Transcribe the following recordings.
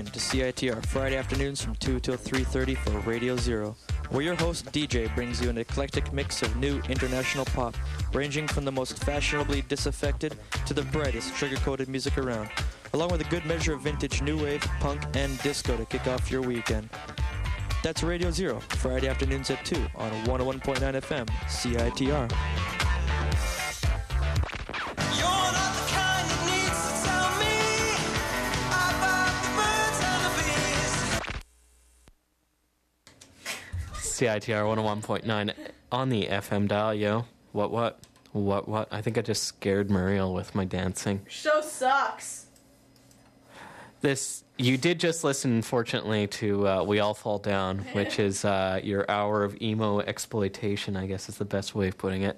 in to CITR Friday afternoons from 2 till 3:30 for Radio Zero, where your host DJ brings you an eclectic mix of new international pop, ranging from the most fashionably disaffected to the brightest sugar-coated music around, along with a good measure of vintage new wave, punk, and disco to kick off your weekend. That's Radio Zero, Friday afternoons at 2 on 101.9 FM, CITR. CITR 101.9 on the FM dial, yo. What? I think I just scared Muriel with my dancing. Show sucks. You did just listen, fortunately, to We All Fall Down, which is your hour of emo exploitation, I guess is the best way of putting it.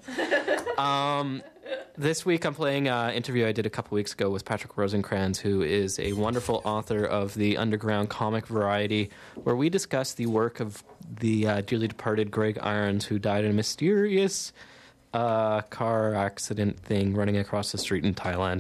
This week I'm playing an interview I did a couple weeks ago with Patrick Rosencrans, who is a wonderful author of the underground comic variety, where we discuss the work of the dearly departed Greg Irons, who died in a mysterious car accident thing running across the street in Thailand.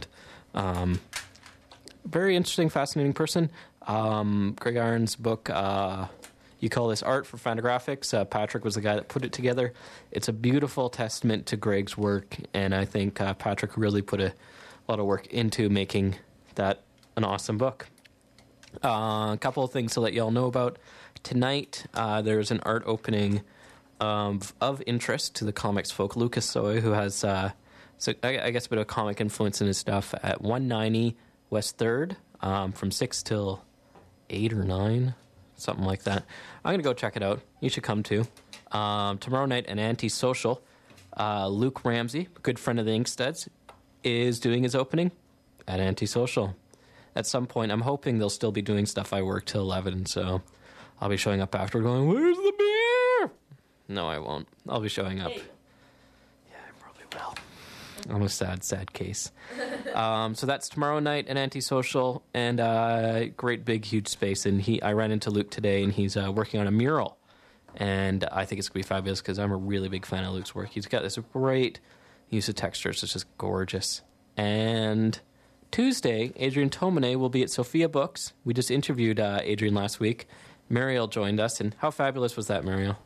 Very interesting, fascinating person. Greg Irons' book, You Call This Art for Fantagraphics. Patrick was the guy that put it together. It's a beautiful testament to Greg's work, and I think Patrick really put a lot of work into making that an awesome book. A couple of things to let you all know about. Tonight, there's an art opening of interest to the comics folk. Lucas Soy, who has, I guess, a bit of comic influence in his stuff, at 190 West 3rd, from 6 till 8 or 9, something like that. I'm going to go check it out. You should come too. Tomorrow night, an Antisocial. Luke Ramsey, a good friend of the Inkstuds, is doing his opening at Antisocial. At some point, I'm hoping they'll still be doing stuff. I work till 11, so I'll be showing up after going, "Where's the beer?" No, I won't. I'll be showing up. Hey. Yeah, I probably will. I'm a sad case. So that's tomorrow night at Antisocial, and great big huge space. And I ran into Luke today, and he's working on a mural, and I think it's gonna be fabulous because I'm a really big fan of Luke's work. He's got this great use of textures. It's just gorgeous. And Tuesday, Adrian Tomine will be at Sophia Books. We just interviewed Adrian last week. Muriel joined us, and how fabulous was that, Muriel?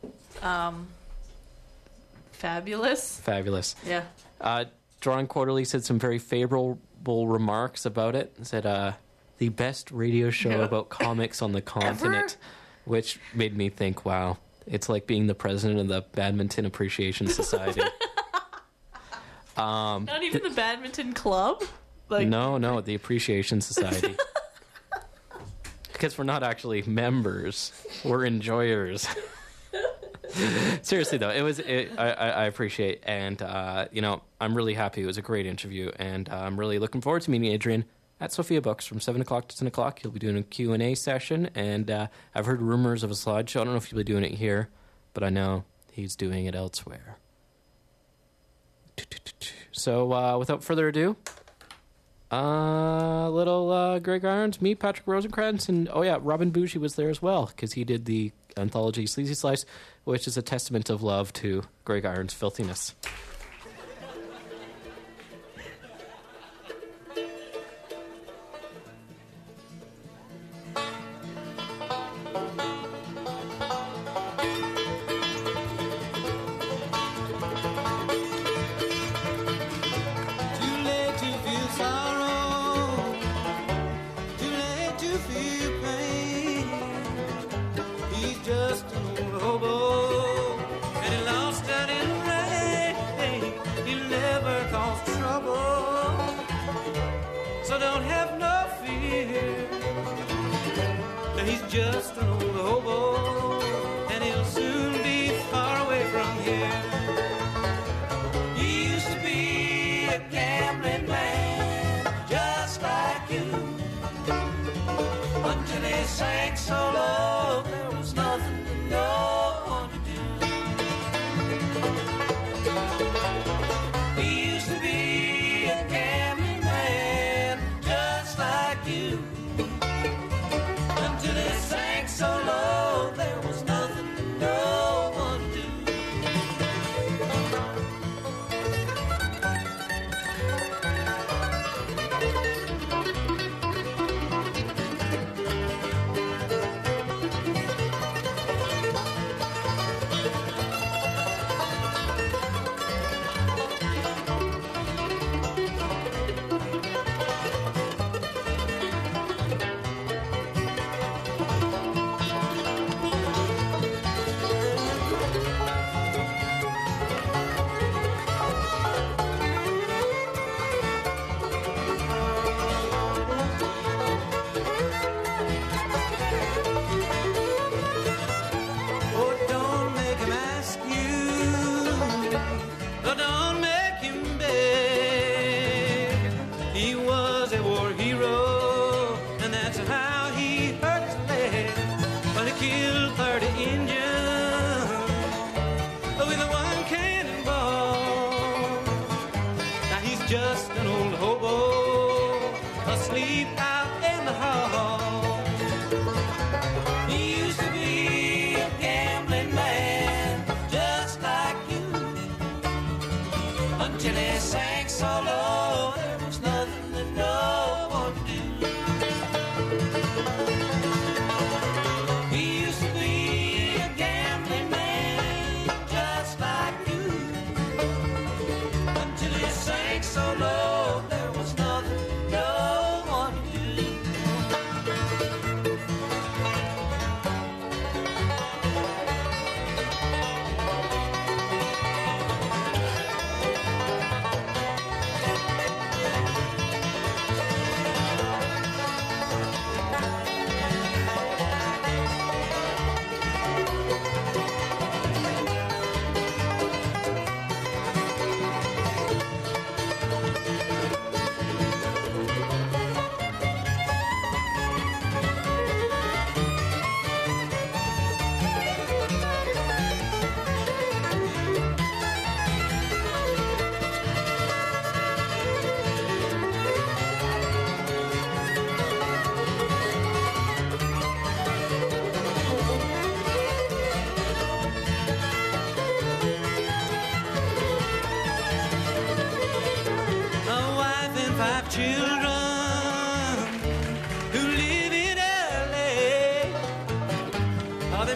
Fabulous. Yeah. Drawing Quarterly said some very favorable remarks about it. Said the best radio show about comics on the continent, which made me think, wow, it's like being the president of the Badminton Appreciation Society. Not even the badminton club? No, the Appreciation Society. Because we're not actually members, we're enjoyers. Seriously though, I appreciate, and I'm really happy. It was a great interview, and I'm really looking forward to meeting Adrian at Sophia Books from 7 o'clock to 10 o'clock. He'll be doing a Q&A session, and I've heard rumors of a slideshow. I don't know if he'll be doing it here, but I know he's doing it elsewhere. So without further ado, little Greg Irons, me, Patrick Rosencrantz, and Robin Bougie was there as well, because he did the anthology Sleazy Slice, which is a testament of love to Greg Irons' filthiness. Just an old hobo, and he'll soon be far away from here. He used to be a gambling man, just like you, until he sank so low there was nothing to no one to do. He used to be a gambling man, just like you, until it sank so low there was nothing no one do.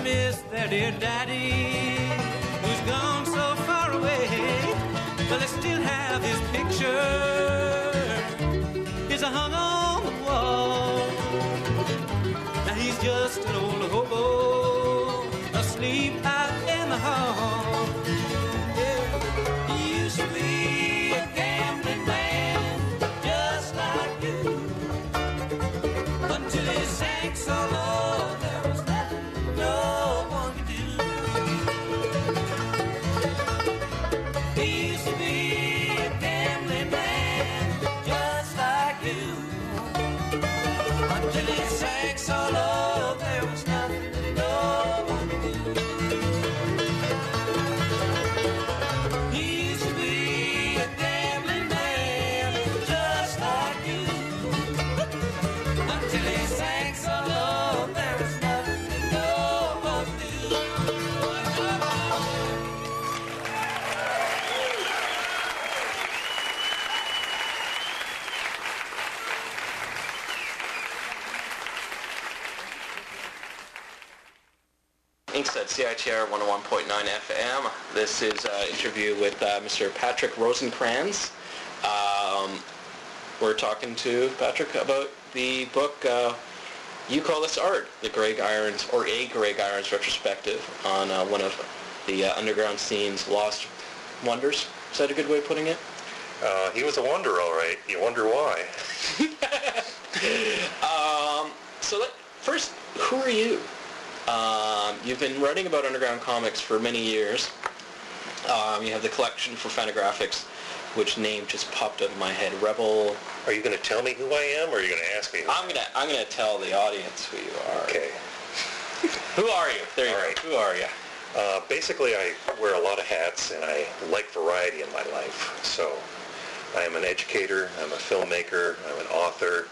miss their dear daddy, who's gone so far away. But they still have his picture. It's hung on the wall. Now he's just an old hobo, asleep out in the hall. Yeah, he used to be a gambling man, just like you, until he sank so low there was nothing no one could do. He used to be a gambling man, just like you, until he sank so low there was nothing no one could do. He used to be a gambling man, just like you, until he sank so low there was nothing no one could do. Inkstead, CITR 101.9 FM. This is an interview with Mr. Patrick Rosencrans. We're talking to Patrick about the book, You Call This Art, the Greg Irons, or a Greg Irons retrospective on one of the underground scene's lost wonders. Is that a good way of putting it? He was a wonder, all right. You wonder why. First, who are you? You've been writing about underground comics for many years. You have the collection for Fantagraphics, which name just popped up in my head. Rebel. Are you going to tell me who I am, or are you going to ask me who I'm gonna tell the audience who you are. Okay. Who are you? There you All go. right. Who are you? Basically, I wear a lot of hats, and I like variety in my life. So I am an educator, I'm a filmmaker, I'm an author.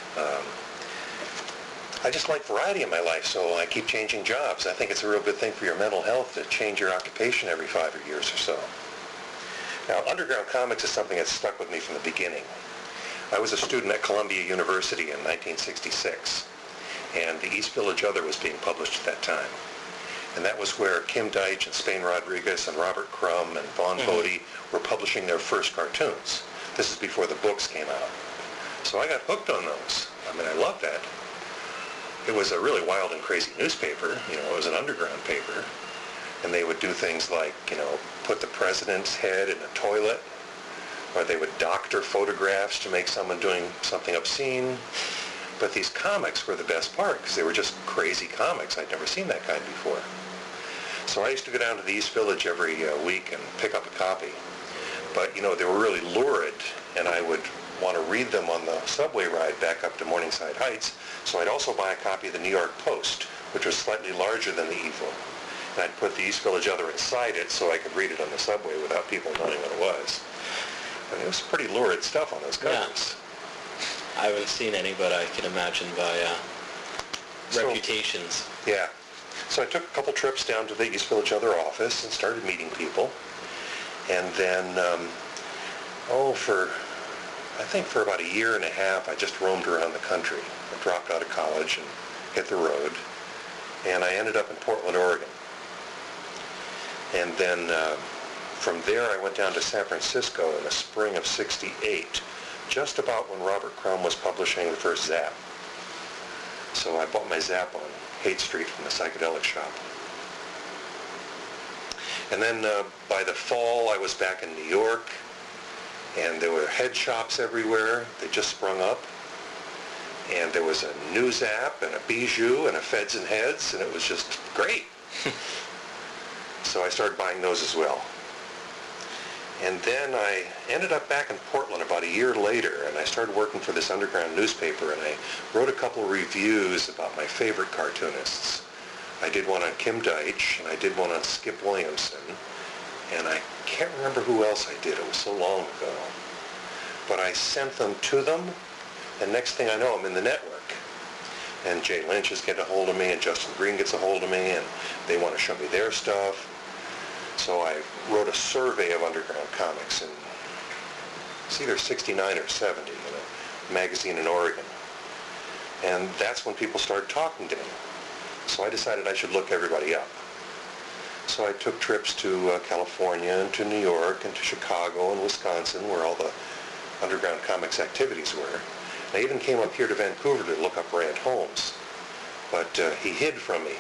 I just like variety in my life, so I keep changing jobs. I think it's a real good thing for your mental health to change your occupation every 5 years or so. Now, underground comics is something that stuck with me from the beginning. I was a student at Columbia University in 1966, and the East Village Other was being published at that time. And that was where Kim Deitch and Spain Rodriguez and Robert Crumb and Vaughn Bodie were publishing their first cartoons. This is before the books came out. So I got hooked on those. I mean, I loved that. It was a really wild and crazy newspaper. You know, it was an underground paper. And they would do things like, you know, put the president's head in a toilet, or they would doctor photographs to make someone doing something obscene. But these comics were the best part because they were just crazy comics. I'd never seen that kind before. So I used to go down to the East Village every week and pick up a copy. But, you know, they were really lurid, and I would want to read them on the subway ride back up to Morningside Heights. So I'd also buy a copy of the New York Post, which was slightly larger than the Eagle. And I'd put the East Village Other inside it so I could read it on the subway without people knowing what it was. And it was pretty lurid stuff on those covers. Yeah. I haven't seen any, but I can imagine by reputations. Yeah. So I took a couple trips down to the East Village Other office and started meeting people. And then, I think for about a year and a half, I just roamed around the country. I dropped out of college and hit the road. And I ended up in Portland, Oregon. And then from there, I went down to San Francisco in the spring of '68, just about when Robert Crumb was publishing the first Zap. So I bought my Zap on Haight Street from the Psychedelic Shop. And then by the fall, I was back in New York, and there were head shops everywhere. They just sprung up. And there was a new Zap and a Bijou and a Feds and Heads, and it was just great. So I started buying those as well. And then I ended up back in Portland about a year later, and I started working for this underground newspaper, and I wrote a couple of reviews about my favorite cartoonists. I did one on Kim Deitch, and I did one on Skip Williamson, and I can't remember who else I did. It was so long ago. But I sent them to them, and next thing I know, I'm in the network. And Jay Lynch is getting a hold of me, and Justin Green gets a hold of me, and they want to show me their stuff. So I wrote a survey of underground comics in, it's either 69 or 70, in a magazine in Oregon. And that's when people started talking to me. So I decided I should look everybody up. So I took trips to California and to New York and to Chicago and Wisconsin, where all the underground comics activities were. I even came up here to Vancouver to look up Rand Holmes, but he hid from me.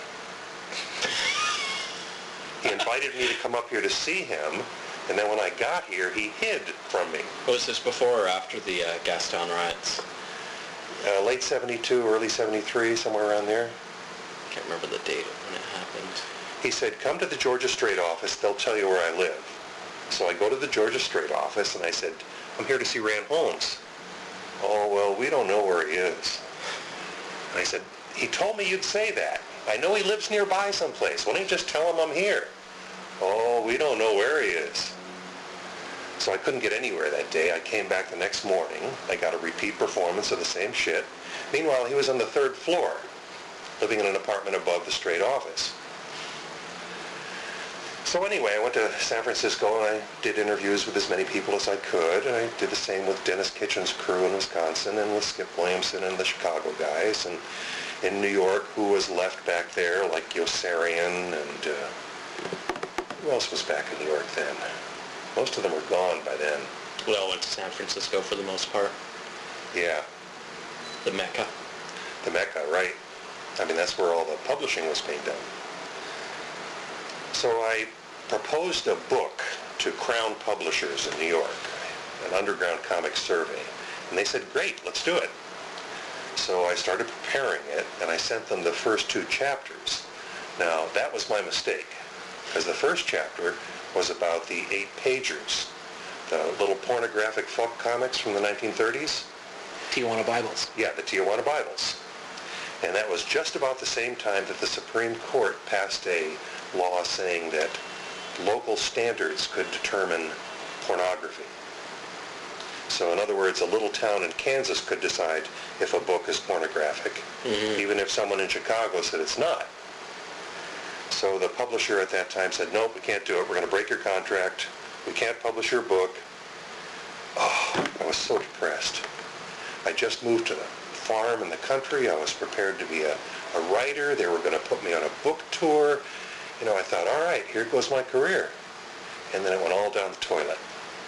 He invited me to come up here to see him, and then when I got here, he hid from me. Was this before or after the Gastown riots? Late 72, early 73, somewhere around there. Can't remember the date of when it happened. He said, come to the Georgia Strait office, they'll tell you where I live. So I go to the Georgia Strait office, and I said, I'm here to see Rand Holmes. Oh, well, we don't know where he is. And I said, he told me you'd say that. I know he lives nearby someplace. Why don't you just tell him I'm here? Oh, we don't know where he is. So I couldn't get anywhere that day. I came back the next morning. I got a repeat performance of the same shit. Meanwhile, he was on the 3rd floor, living in an apartment above the Strait office. So anyway, I went to San Francisco and I did interviews with as many people as I could. And I did the same with Dennis Kitchen's crew in Wisconsin and with Skip Williamson and the Chicago guys. And in New York, who was left back there, like Yossarian and who else was back in New York then? Most of them were gone by then. We all went to San Francisco for the most part. Yeah. The Mecca. The Mecca, right. I mean, that's where all the publishing was being done. So I proposed a book to Crown Publishers in New York, an underground comics survey. And they said, great, let's do it. So I started preparing it, and I sent them the first 2 chapters. Now, that was my mistake, because the first chapter was about the 8-pagers, the little pornographic folk comics from the 1930s. Tijuana Bibles. Yeah, the Tijuana Bibles. And that was just about the same time that the Supreme Court passed a law saying that local standards could determine pornography. So in other words, a little town in Kansas could decide if a book is pornographic, even if someone in Chicago said it's not. So the publisher at that time said, nope, we can't do it. We're going to break your contract. We can't publish your book. Oh, I was so depressed. I just moved to the farm in the country. I was prepared to be a writer. They were going to put me on a book tour. You know, I thought, all right, here goes my career. And then it went all down the toilet.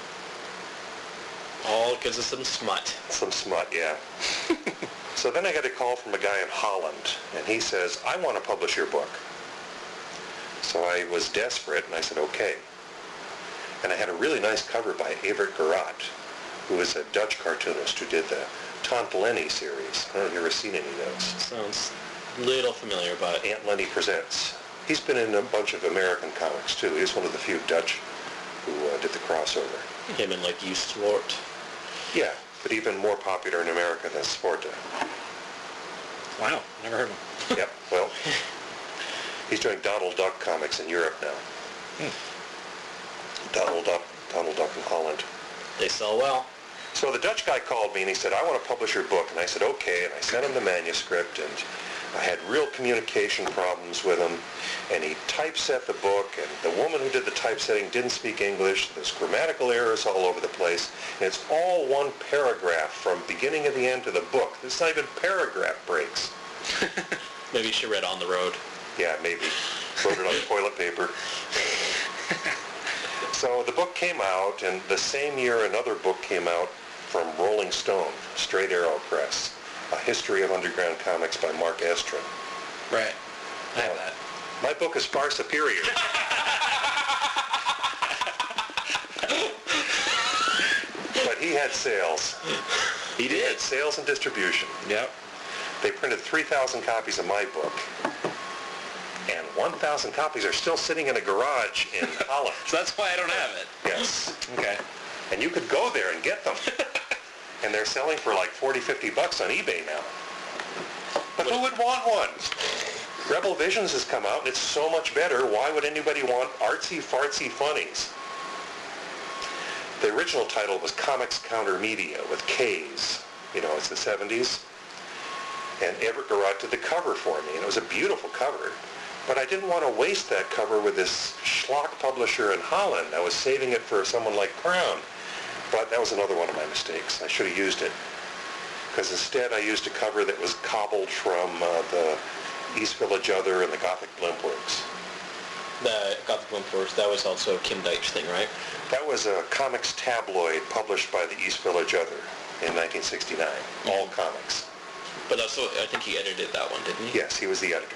All because of some smut. Some smut, yeah. So then I got a call from a guy in Holland, and he says, I want to publish your book. So I was desperate, and I said, okay. And I had a really nice cover by Evert Gerard, who is a Dutch cartoonist who did the Tante Lenny series. I don't know if you've ever seen any of those. Sounds a little familiar, but Aunt Lenny Presents. He's been in a bunch of American comics, too. He's one of the few Dutch who did the crossover. Him and, like, Swart. Yeah, but even more popular in America than Sporta. Wow, never heard of him. Yep, well, he's doing Donald Duck comics in Europe now. Donald Duck in Holland. They sell well. So the Dutch guy called me and he said, I want to publish your book. And I said, okay. And I sent him the manuscript, and I had real communication problems with him. And he typeset the book, and the woman who did the typesetting didn't speak English. There's grammatical errors all over the place. And it's all one paragraph from beginning to the end of the book. There's not even paragraph breaks. Maybe she read On the Road. Yeah, maybe. Wrote it on toilet paper. So the book came out, and the same year another book came out from Rolling Stone, Straight Arrow Press, A History of Underground Comics by Mark Estrin. Right. I have that. My book is far superior. But he had sales. He did. He had sales and distribution. Yep. They printed 3,000 copies of my book. And 1,000 copies are still sitting in a garage in Holland. So that's why I don't have it. Yes. Okay. And you could go there and get them. And they're selling for like $40, $50 on eBay now. But who would want one? Rebel Visions has come out, and it's so much better. Why would anybody want artsy, fartsy funnies? The original title was Comics Counter Media with K's. You know, it's the 70s. And Evert Gerard did the cover for me, and it was a beautiful cover. But I didn't want to waste that cover with this schlock publisher in Holland. I was saving it for someone like Crown. But that was another one of my mistakes. I should have used it. Because instead I used a cover that was cobbled from the East Village Other, and the Gothic Blimpworks. The Gothic Blimpworks, that was also a Kim Deitch thing, right? That was a comics tabloid published by the East Village Other in 1969. All comics. But also, I think he edited that one, didn't he? Yes, he was the editor.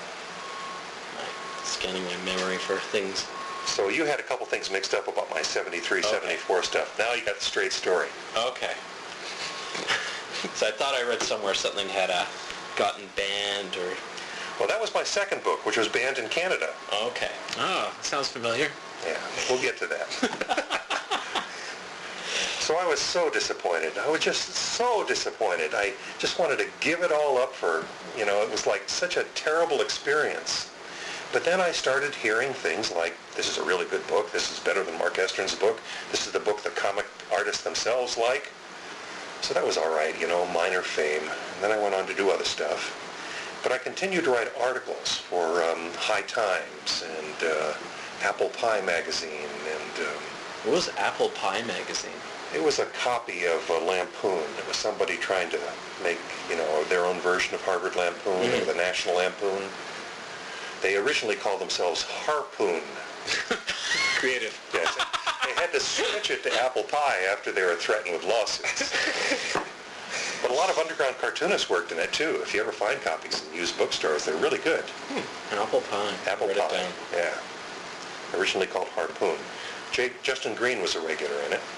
Scanning my memory for things. So you had a couple things mixed up about my 73, 74 stuff. Now you got the straight story. Okay. So I thought I read somewhere something had gotten banned or... Well, that was my second book, which was banned in Canada. Okay. Oh, sounds familiar. Yeah, we'll get to that. So I was so disappointed. I was just so disappointed. I just wanted to give it all up for, it was like such a terrible experience. But then I started hearing things like, this is a really good book, this is better than Mark Estern's book, this is the book the comic artists themselves like. So that was all right, minor fame. And then I went on to do other stuff. But I continued to write articles for High Times and Apple Pie magazine. And what was Apple Pie magazine? It was a copy of Lampoon. It was somebody trying to make, their own version of Harvard Lampoon or the National Lampoon. They originally called themselves Harpoon. Creative. Yes. They had to switch it to Apple Pie after they were threatened with lawsuits. But a lot of underground cartoonists worked in it too. If you ever find copies in used bookstores, they're really good. Apple Pie. Apple Write Pie. it down. Yeah. Originally called Harpoon. Justin Green was a regular in it.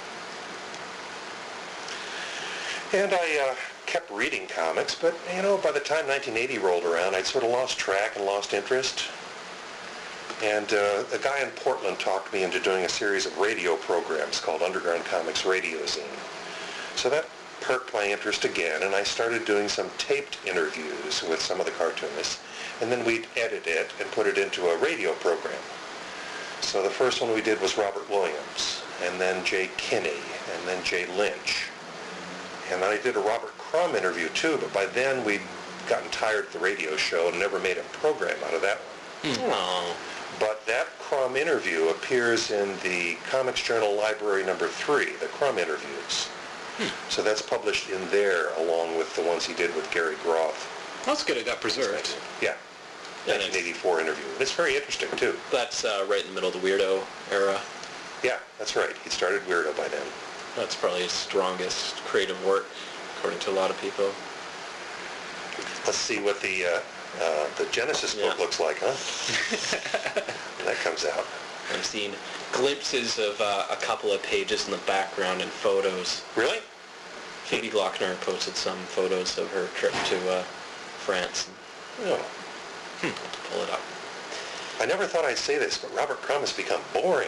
And I kept reading comics, but, by the time 1980 rolled around, I'd sort of lost track and lost interest. And a guy in Portland talked me into doing a series of radio programs called Underground Comics Radio Zine. So that perked my interest again, and I started doing some taped interviews with some of the cartoonists, and then we'd edit it and put it into a radio program. So the first one we did was Robert Williams, and then Jay Kinney, and then Jay Lynch. And then I did a Robert Crumb interview too, but by then we'd gotten tired of the radio show and never made a program out of that one. Oh. But that Crumb interview appears in the Comics Journal Library number 3, the Crumb interviews. So that's published in there along with the ones he did with Gary Groth. That's good. It got preserved. Yeah. 1984 interview. It's very interesting too. That's right in the middle of the Weirdo era. Yeah, that's right. He started Weirdo by then. That's probably his strongest creative work, according to a lot of people. Let's see what the Genesis book looks like, huh? When that comes out. I've seen glimpses of a couple of pages in the background and photos. Really? Phoebe Glockner posted some photos of her trip to France. Oh. Pull it up. I never thought I'd say this, but Robert Crumb has become boring.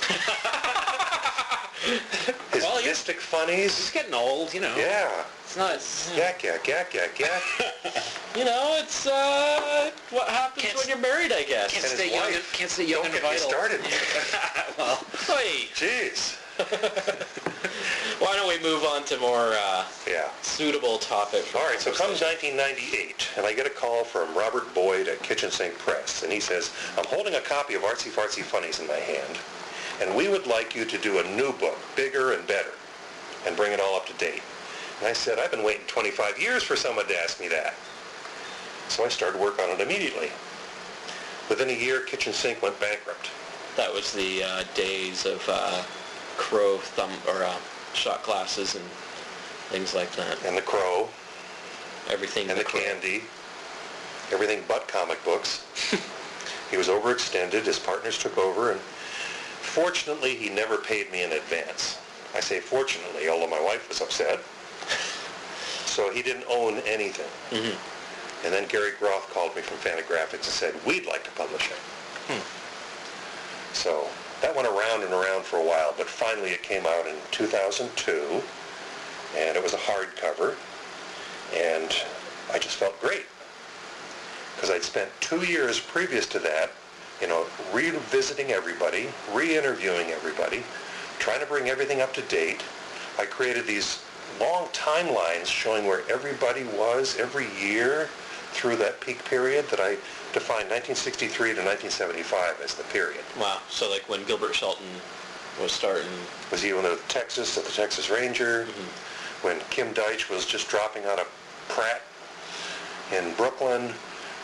His mystic funnies. He's getting old, Yeah. It's not... Yak, yak, yak, yak, yak. It's what happens when you're married, I guess. Can't stay young and Don't get vital. me started. Well, wait. Jeez. Why don't we move on to more suitable topic? All right, so comes 1998, and I get a call from Robert Boyd at Kitchen Sink Press, and he says, I'm holding a copy of Artsy Fartsy Funnies in my hand, and we would like you to do a new book, bigger and better, and bring it all up to date. And I said, I've been waiting 25 years for someone to ask me that. So I started work on it immediately. Within a year, Kitchen Sink went bankrupt. That was the days of Crow shot glasses and things like that. And the Crow. Everything. And the Candy. Everything but comic books. He was overextended. His partners took over, and fortunately, he never paid me in advance. I say fortunately, although my wife was upset. So he didn't own anything. Mm-hmm. And then Gary Groth called me from Fantagraphics and said, we'd like to publish it. So that went around and around for a while, but finally it came out in 2002, and it was a hardcover, and I just felt great. Because I'd spent 2 years previous to that, revisiting everybody, re-interviewing everybody, trying to bring everything up to date. I created these long timelines showing where everybody was every year through that peak period that I defined 1963 to 1975 as the period. Wow. So like when Gilbert Shelton was starting... Was he at Texas, at the Texas Ranger? Mm-hmm. When Kim Deitch was just dropping out of Pratt in Brooklyn?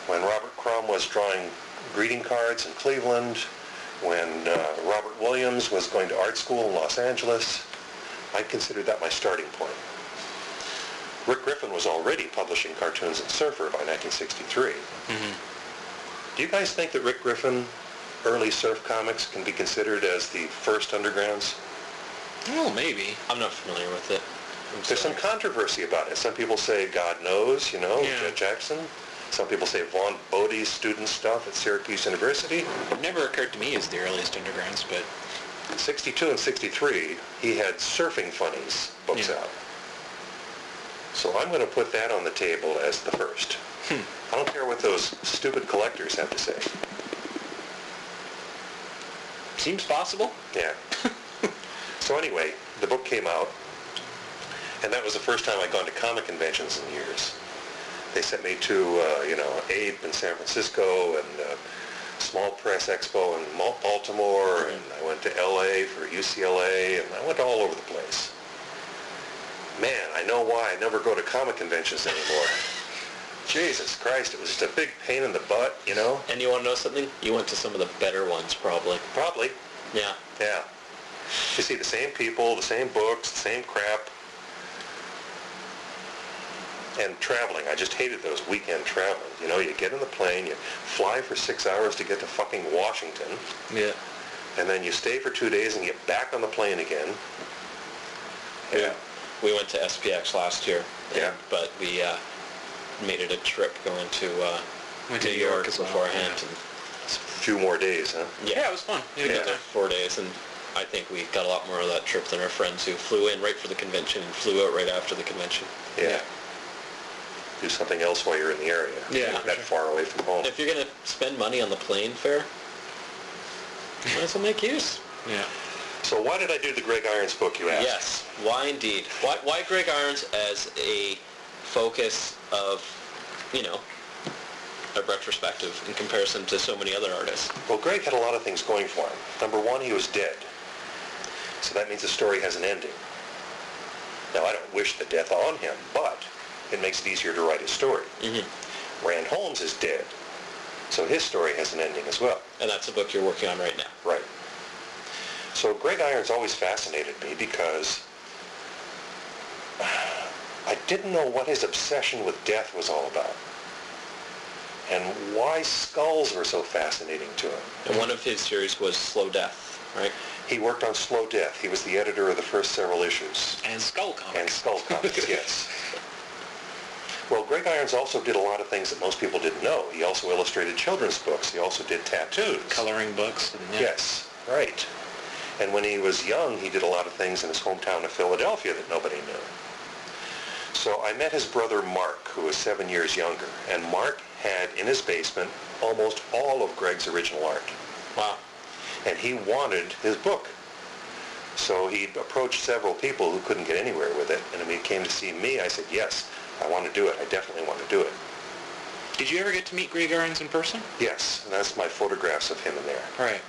when Robert Crumb was drawing greeting cards in Cleveland, when Robert Williams was going to art school in Los Angeles. I considered that my starting point. Rick Griffin was already publishing cartoons in Surfer by 1963. Do you guys think that Rick Griffin early Surf comics can be considered as the first undergrounds? Well, maybe. I'm not familiar with it. There's some controversy about it. Some people say God Knows, Jet Jackson. Some people say Vaughn Bodie's student stuff at Syracuse University. It never occurred to me as the earliest undergrounds, but... 62 and 63, he had Surfing Funnies books out. So I'm going to put that on the table as the first. I don't care what those stupid collectors have to say. Seems possible. Yeah. So anyway, the book came out, and that was the first time I'd gone to comic conventions in years. They sent me to, APE in San Francisco and Small Press Expo in Baltimore, and I went to LA for UCLA, and I went all over the place. Man, I know why I never go to comic conventions anymore. Jesus Christ, it was just a big pain in the butt, And you want to know something? You went to some of the better ones, probably. Probably. Yeah. Yeah. You see the same people, the same books, the same crap. And traveling. I just hated those weekend traveling. You get in the plane, you fly for 6 hours to get to fucking Washington. Yeah. And then you stay for 2 days and get back on the plane again. Yeah. We went to SPX last year. Yeah. But we made it a trip going to New York beforehand. Yeah. A few more days, huh? Yeah, it was fun. We had a good time. 4 days, and I think we got a lot more of that trip than our friends who flew in right for the convention and flew out right after the convention. Yeah. Do something else while you're in the area. Yeah. Not that far away from home. If you're going to spend money on the plane fare, might as well make use. Yeah. So why did I do the Greg Irons book, you asked? Yes. Why indeed? Why Greg Irons as a focus of, a retrospective in comparison to so many other artists? Well, Greg had a lot of things going for him. Number one, he was dead. So that means the story has an ending. Now, I don't wish the death on him, but it makes it easier to write his story. Rand Holmes is dead, so his story has an ending as well. And that's a book you're working on right now. Right. So Greg Irons always fascinated me because I didn't know what his obsession with death was all about and why skulls were so fascinating to him. And one of his series was Slow Death, right? He worked on Slow Death. He was the editor of the first several issues. And Skull Comics. And Skull Comics, yes. Well, Greg Irons also did a lot of things that most people didn't know. He also illustrated children's books. He also did tattoos. Coloring books. Yes, right. And when he was young, he did a lot of things in his hometown of Philadelphia that nobody knew. So I met his brother Mark, who was 7 years younger. And Mark had in his basement almost all of Greg's original art. Wow. And he wanted his book. So he approached several people who couldn't get anywhere with it. And when he came to see me, I said, yes, I want to do it. I definitely want to do it. Did you ever get to meet Greg Irons in person? Yes, and that's my photographs of him in there. Right.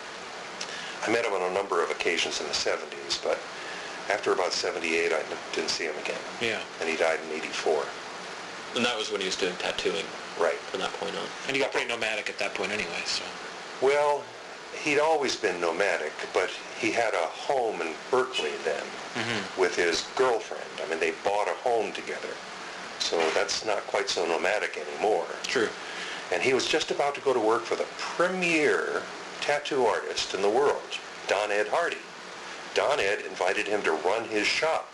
I met him on a number of occasions in the 70s, but after about 78, I didn't see him again. Yeah. And he died in 84. And that was when he was doing tattooing. Right. From that point on. And you got pretty nomadic at that point anyway, so. Well, he'd always been nomadic, but he had a home in Berkeley then with his girlfriend. I mean, they bought a home together. So that's not quite so nomadic anymore. True. And he was just about to go to work for the premier tattoo artist in the world, Don Ed Hardy. Don Ed invited him to run his shop.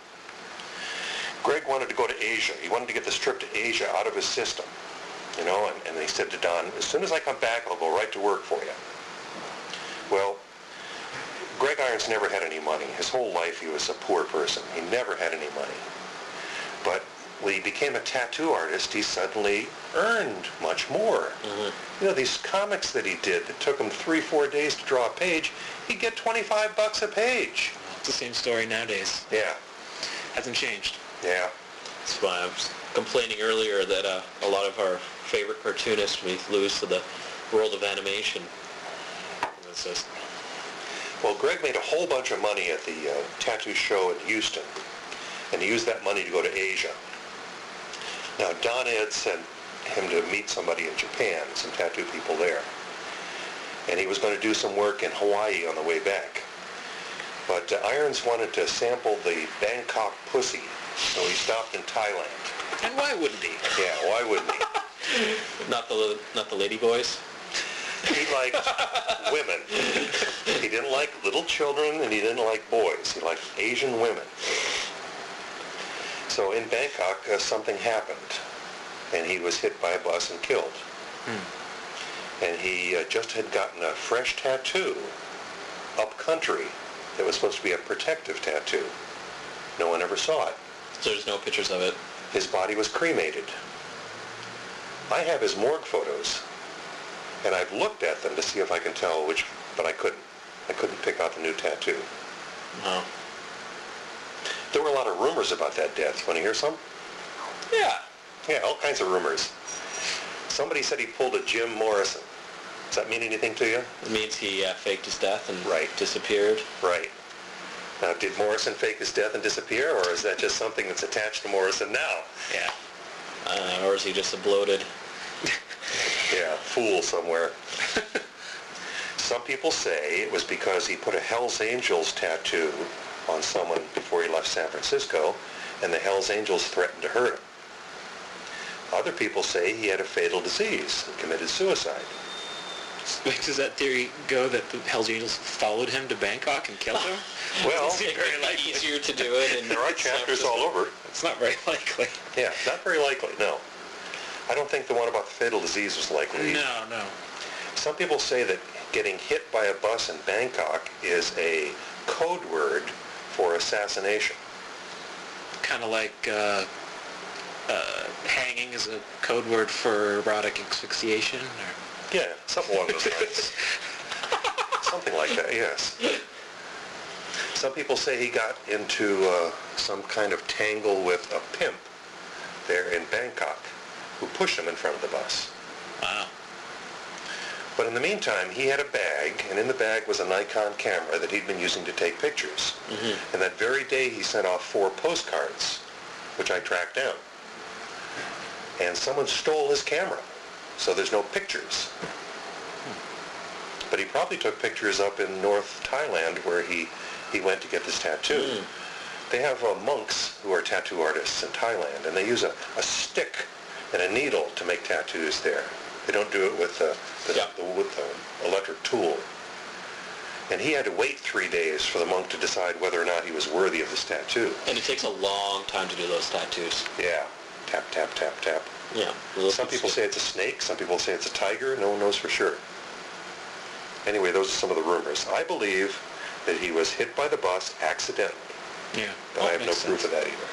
Greg wanted to go to Asia. He wanted to get this trip to Asia out of his system, and he said to Don, as soon as I come back, I'll go right to work for you. Well, Greg Irons never had any money. His whole life he was a poor person. He never had any money. But when he became a tattoo artist, he suddenly earned much more. These comics that he did that took him 3-4 days to draw a page, he'd get $25 a page. It's the same story nowadays. Yeah. Hasn't changed. Yeah. That's why I was complaining earlier that a lot of our favorite cartoonists we lose to the world of animation. It's just... Well, Greg made a whole bunch of money at the tattoo show in Houston, and he used that money to go to Asia. Now, Don Ed sent him to meet somebody in Japan, some tattoo people there. And he was going to do some work in Hawaii on the way back. But Irons wanted to sample the Bangkok pussy, so he stopped in Thailand. And why wouldn't he? Yeah, why wouldn't he? Not the lady boys? He liked women. He didn't like little children, and he didn't like boys. He liked Asian women. So in Bangkok, something happened, and he was hit by a bus and killed. And he just had gotten a fresh tattoo up country that was supposed to be a protective tattoo. No one ever saw it. So there's no pictures of it? His body was cremated. I have his morgue photos, and I've looked at them to see if I can tell which, but I couldn't. I couldn't pick out the new tattoo. No. There were a lot of rumors about that death. You want to hear some? Yeah. Yeah, all kinds of rumors. Somebody said he pulled a Jim Morrison. Does that mean anything to you? It means he faked his death and Right. disappeared. Right. Now, did Morrison fake his death and disappear, or is that just something that's attached to Morrison now? Yeah. Or is he just a bloated... Yeah, fool somewhere. Some people say it was because he put a Hells Angels tattoo on someone before he left San Francisco, and the Hells Angels threatened to hurt him. Other people say he had a fatal disease and committed suicide. Wait, does that theory go that the Hells Angels followed him to Bangkok and killed him? Well, Seems very It'd likely. be easier to do it. And there are chapters all over. It's not very likely. Yeah, not very likely, no. I don't think the one about the fatal disease was likely. No. Some people say that getting hit by a bus in Bangkok is a code word for assassination. Kind of like hanging is a code word for erotic asphyxiation. Or... Yeah, something along those lines. Something like that, yes. Some people say he got into some kind of tangle with a pimp there in Bangkok who pushed him in front of the bus. Wow. But in the meantime, he had a bag, and in the bag was a Nikon camera that he'd been using to take pictures. Mm-hmm. And that very day, he sent off 4 postcards, which I tracked down. And someone stole his camera, so there's no pictures. But he probably took pictures up in North Thailand where he went to get this tattoo. They have monks who are tattoo artists in Thailand, and they use a stick and a needle to make tattoos there. They don't do it with the electric tool. And he had to wait 3 days for the monk to decide whether or not he was worthy of this tattoo. And it takes a long time to do those tattoos. Yeah. Tap, tap, tap, tap. Yeah. Some people say it's a snake. Some people say it's a tiger. No one knows for sure. Anyway, those are some of the rumors. I believe that he was hit by the bus accidentally. Yeah. But I have no proof of that either.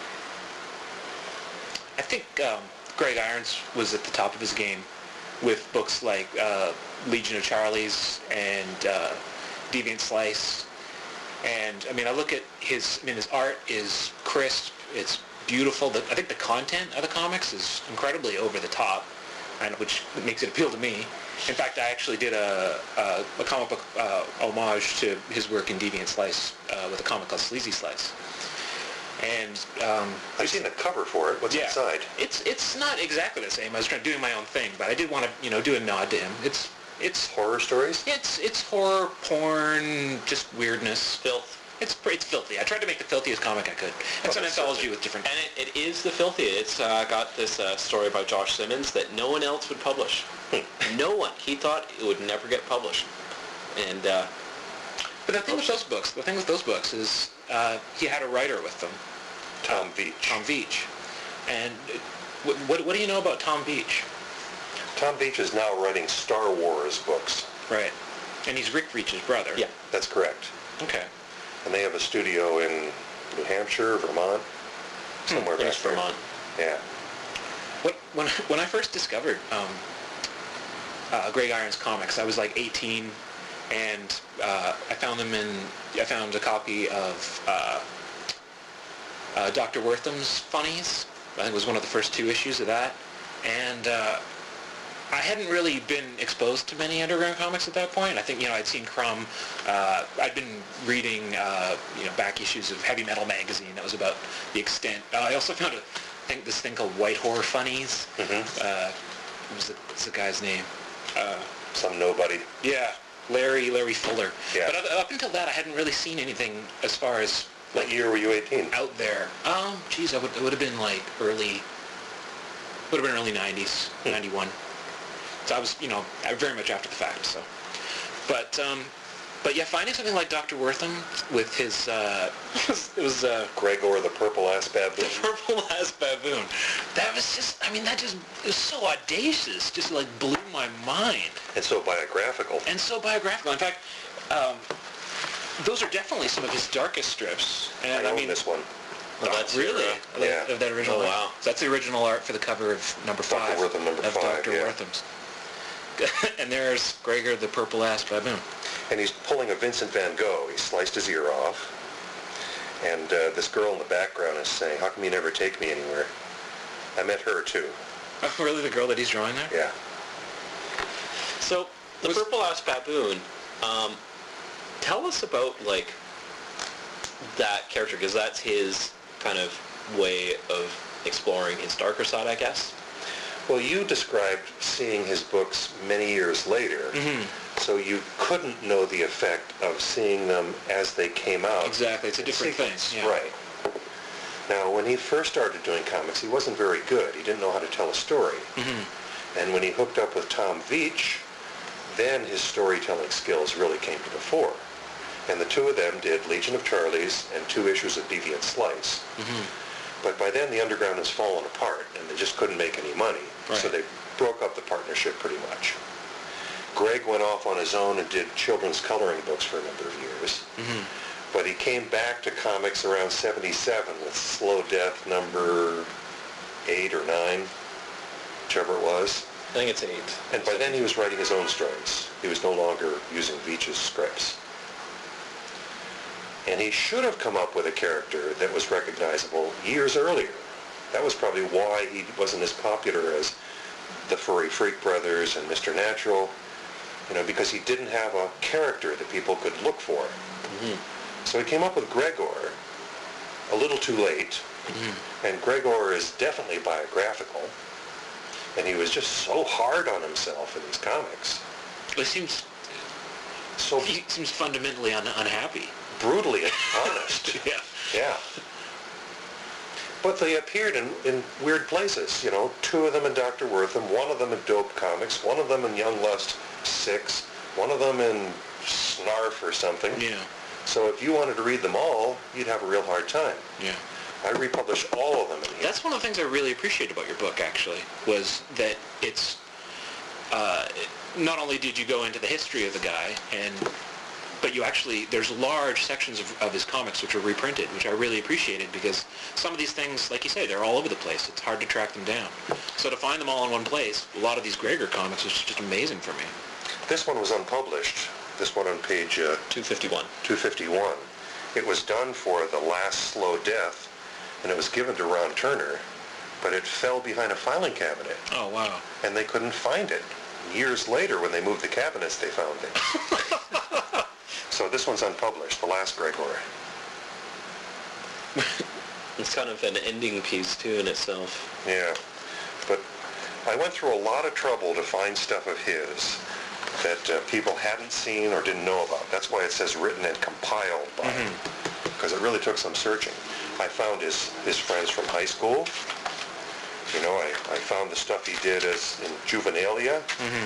I think Greg Irons was at the top of his game with books like Legion of Charlies and Deviant Slice. And, I mean, I look at his art is crisp, it's beautiful. I think the content of the comics is incredibly over the top, and which makes it appeal to me. In fact, I actually did a comic book homage to his work in Deviant Slice with a comic called Sleazy Slice. And I've seen the cover for it. What's inside? It's not exactly the same. I was doing my own thing, but I did want to do a nod to him. It's horror stories. It's horror, porn, just weirdness. Filth. It's filthy. I tried to make the filthiest comic I could. It's an anthology with different... And it is the filthiest. It's got this story by Josh Simmons that no one else would publish. No one. He thought it would never get published. And... But the thing with those books is he had a writer with them. Tom Veitch. And what do you know about Tom Veitch? Tom Veitch is now writing Star Wars books. Right. And he's Rick Veitch's brother. Yeah, that's correct. Okay. And they have a studio in New Hampshire, Vermont, somewhere back there. Vermont. Yeah. When I first discovered Greg Irons comics, I was like 18, and I found a copy of Dr. Wortham's Funnies. I think it was one of the first 2 issues of that, and I hadn't really been exposed to many underground comics at that point. I think, I'd seen Crumb. I'd been reading, back issues of Heavy Metal magazine. That was about the extent. I also found this thing called White Horror Funnies. Mm-hmm. what's the guy's name? Some nobody. Yeah, Larry Fuller. Yeah. But up until that, I hadn't really seen anything as far as What year were you 18? out there. It would have been like early 90s, 91. So I was, very much after the fact. So, but yeah, finding something like Dr. Wortham with his, it was Gregor the Purple-Ass Baboon. the Purple-Ass Baboon. That was just, it was so audacious, just like blew my mind. And so biographical. And so biographical. In fact, those are definitely some of his darkest strips. And I own this one. Oh, that's really? Yeah. Of that original art? Wow. So that's the original art for the cover of number 5. Dr. Wortham, number of 5, Dr. yeah. Wortham's. And there's Gregor the Purple-Ass Baboon. And he's pulling a Vincent van Gogh. He sliced his ear off. And this girl in the background is saying, how come you never take me anywhere? I met her, too. Oh, really? The girl that he's drawing there? Yeah. So, the Purple-Ass Baboon, tell us about, like, that character, because that's his kind of way of exploring his darker side, I guess. Well, you described seeing his books many years later, so you couldn't know the effect of seeing them as they came out. Exactly. It's a different thing. Yeah. Right. Now, when he first started doing comics, he wasn't very good. He didn't know how to tell a story. And when he hooked up with Tom Veitch, then his storytelling skills really came to the fore. And the two of them did Legion of Charlies and 2 issues of Deviant Slice. But by then, the Underground has fallen apart, and they just couldn't make any money. Right. So they broke up the partnership pretty much. Greg went off on his own and did children's coloring books for a number of years. But he came back to comics around 77 with Slow Death number 8 or 9, whichever it was. I think it's 8. And by then he was writing his own stories. He was no longer using Veitch's scripts. And he should have come up with a character that was recognizable years earlier. That was probably why he wasn't as popular as the Furry Freak Brothers and Mr. Natural, because he didn't have a character that people could look for. So he came up with Gregor a little too late, and Gregor is definitely biographical, and he was just so hard on himself in these comics. He seems fundamentally unhappy. Brutally honest. Yeah. But they appeared in weird places, 2 of them in Dr. Wortham, 1 of them in Dope Comics, 1 of them in Young Lust 6, 1 of them in Snarf or something. Yeah. So if you wanted to read them all, you'd have a real hard time. Yeah. I republished all of them in here. That's one of the things I really appreciate about your book, actually, was that it's, not only did you go into the history of the guy, but you actually, there's large sections of his comics which are reprinted, which I really appreciated, because some of these things, like you say, they're all over the place. It's hard to track them down. So to find them all in one place, a lot of these Gregor comics was just amazing for me. This one was unpublished. This one on page 251. 251. It was done for The Last Slow Death, and it was given to Ron Turner, but it fell behind a filing cabinet. Oh, wow. And they couldn't find it. Years later, when they moved the cabinets, they found it. So this one's unpublished, The Last Gregor. It's kind of an ending piece, too, in itself. Yeah. But I went through a lot of trouble to find stuff of his that people hadn't seen or didn't know about. That's why it says written and compiled by him, because it really took some searching. I found his friends from high school. I found the stuff he did as in Juvenilia.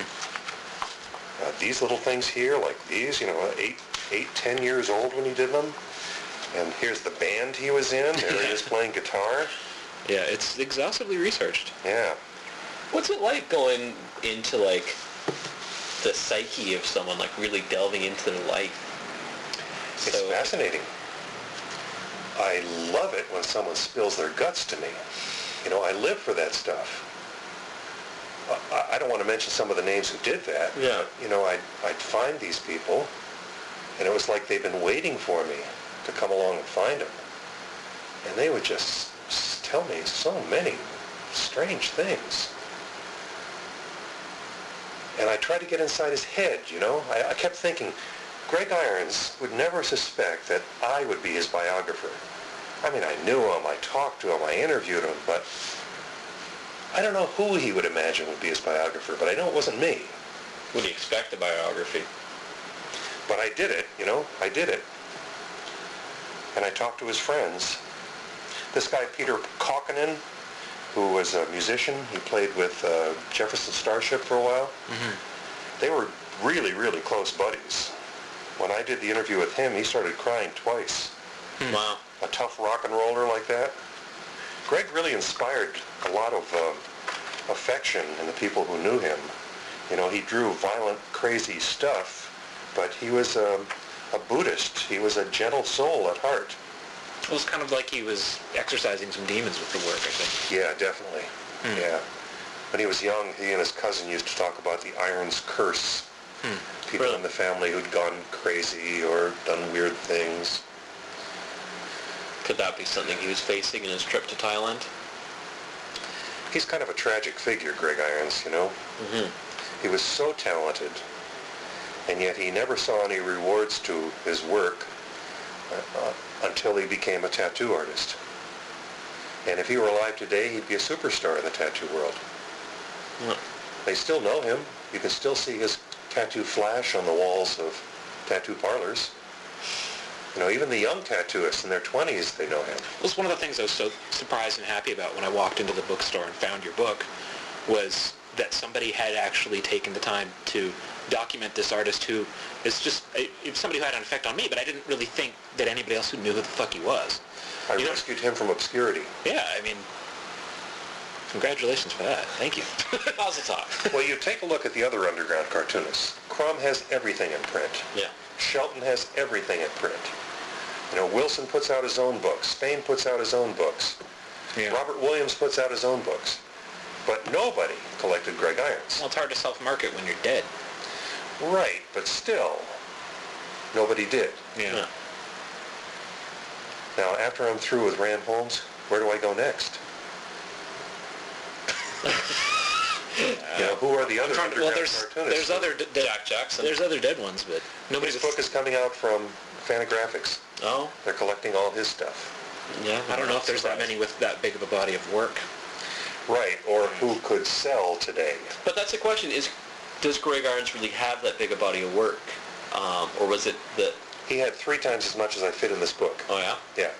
These little things here, like these, 10 years old when he did them. And here's the band he was in. There he is playing guitar. Yeah, it's exhaustively researched. Yeah. What's it like going into, like, the psyche of someone, like, really delving into their life? It's fascinating. I love it when someone spills their guts to me. I live for that stuff. I don't want to mention some of the names who did that. Yeah. I'd find these people, and it was like they'd been waiting for me to come along and find them. And they would just tell me so many strange things. And I tried to get inside his head, I kept thinking, Greg Irons would never suspect that I would be his biographer. I mean, I knew him, I talked to him, I interviewed him, but I don't know who he would imagine would be his biographer, but I know it wasn't me. Would you expect a biography? But I did it, I did it. And I talked to his friends. This guy, Peter Kaukonen, who was a musician, he played with Jefferson Starship for a while. Mm-hmm. They were really, really close buddies. When I did the interview with him, he started crying twice. Wow. A tough rock and roller like that. Greg really inspired a lot of affection in the people who knew him. He drew violent, crazy stuff, but he was a Buddhist. He was a gentle soul at heart. It was kind of like he was exercising some demons with the work, I think. Yeah, definitely. Yeah. When he was young, he and his cousin used to talk about the Irons Curse. People in the family who'd gone crazy or done weird things. Could that be something he was facing in his trip to Thailand? He's kind of a tragic figure, Greg Irons, Mm-hmm. He was so talented, and yet he never saw any rewards to his work until he became a tattoo artist. And if he were alive today, he'd be a superstar in the tattoo world. They still know him. You can still see his tattoo flash on the walls of tattoo parlors. Even the young tattooists in their 20s, they know him. It was one of the things I was so surprised and happy about when I walked into the bookstore and found your book, was that somebody had actually taken the time to document this artist who is just somebody who had an effect on me, but I didn't really think that anybody else would know who the fuck he was. I rescued him from obscurity. Yeah, congratulations for that. Thank you. Mazel tov. Well, you take a look at the other underground cartoonists. Crumb has everything in print. Yeah. Shelton has everything in print. Wilson puts out his own books. Spain puts out his own books. Yeah. Robert Williams puts out his own books. But nobody collected Greg Irons. Well, it's hard to self-market when you're dead. Right, but still, nobody did. Yeah. Now, after I'm through with Rand Holmes, where do I go next? Who are the other underground cartoonists? There's other Jack Jackson. There's other dead ones, but His book is coming out from Fantagraphics. Oh. They're collecting all his stuff. Yeah. I don't know if there's that many with that big of a body of work. Right, or who could sell today. But that's the question, does Greg Irons really have that big a body of work? Or was it that... He had 3 times as much as I fit in this book. Oh, yeah? Yeah.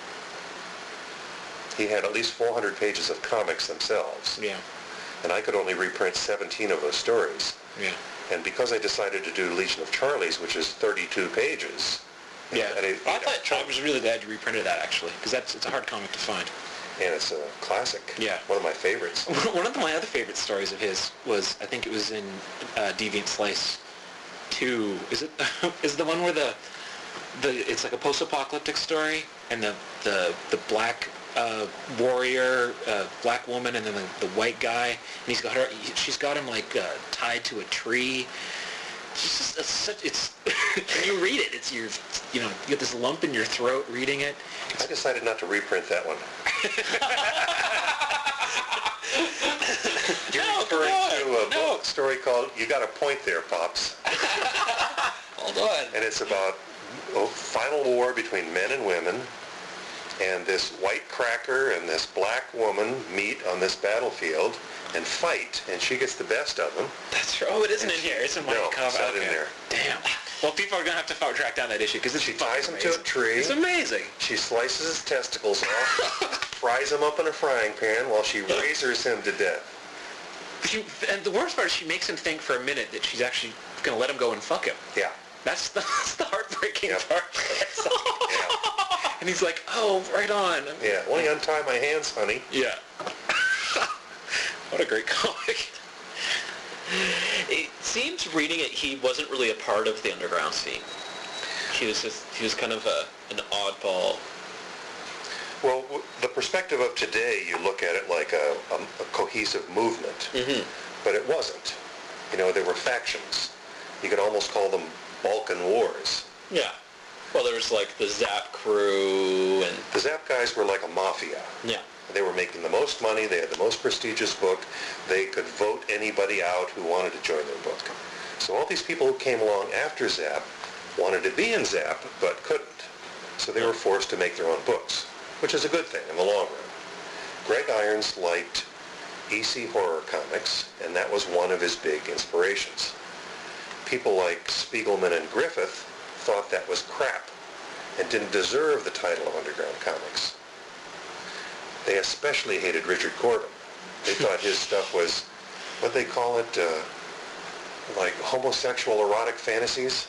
He had at least 400 pages of comics themselves. Yeah. And I could only reprint 17 of those stories. Yeah. And because I decided to do Legion of Charlies, which is 32 pages... Yeah. I was really glad you reprinted that, actually, because it's a hard comic to find. And it's a classic. Yeah. One of my favorites. One of my other favorite stories of his was, I think it was in Deviant Slice 2. Is the one where it's like a post-apocalyptic story, and the black warrior, black woman, and then the white guy, and she's got him like tied to a tree. It's just when you read it, you get this lump in your throat reading it. I decided not to reprint that one. You're referring to a book story called You Got a Point There, Pops. Hold on. And it's about a final war between men and women, and this white cracker and this black woman meet on this battlefield and fight, and she gets the best of them. That's true. Oh, it isn't in here. It's in my cover. It's not in there. Damn. Well, people are going to have to track down that issue, because she ties him to a tree. It's amazing. She slices his testicles off, fries him up in a frying pan while she razors him to death. And the worst part is she makes him think for a minute that she's actually going to let him go and fuck him. Yeah. That's the heartbreaking part. Yeah. And he's like, oh, right on. Yeah, only untie my hands, honey. Yeah. What a great comic. It seems reading it, he wasn't really a part of the underground scene. He was kind of an oddball. Well, the perspective of today, you look at it like a cohesive movement, but it wasn't. There were factions. You could almost call them Balkan Wars. Yeah. Well, there was like the Zap crew and... The Zap guys were like a mafia. Yeah. They were making the most money. They had the most prestigious book. They could vote anybody out who wanted to join their book. So all these people who came along after Zap wanted to be in Zap, but couldn't. So they were forced to make their own books, which is a good thing in the long run. Greg Irons liked EC Horror Comics, and that was one of his big inspirations. People like Spiegelman and Griffith thought that was crap and didn't deserve the title of Underground Comics. They especially hated Richard Corbin. They thought his stuff was, what they call it, like homosexual erotic fantasies.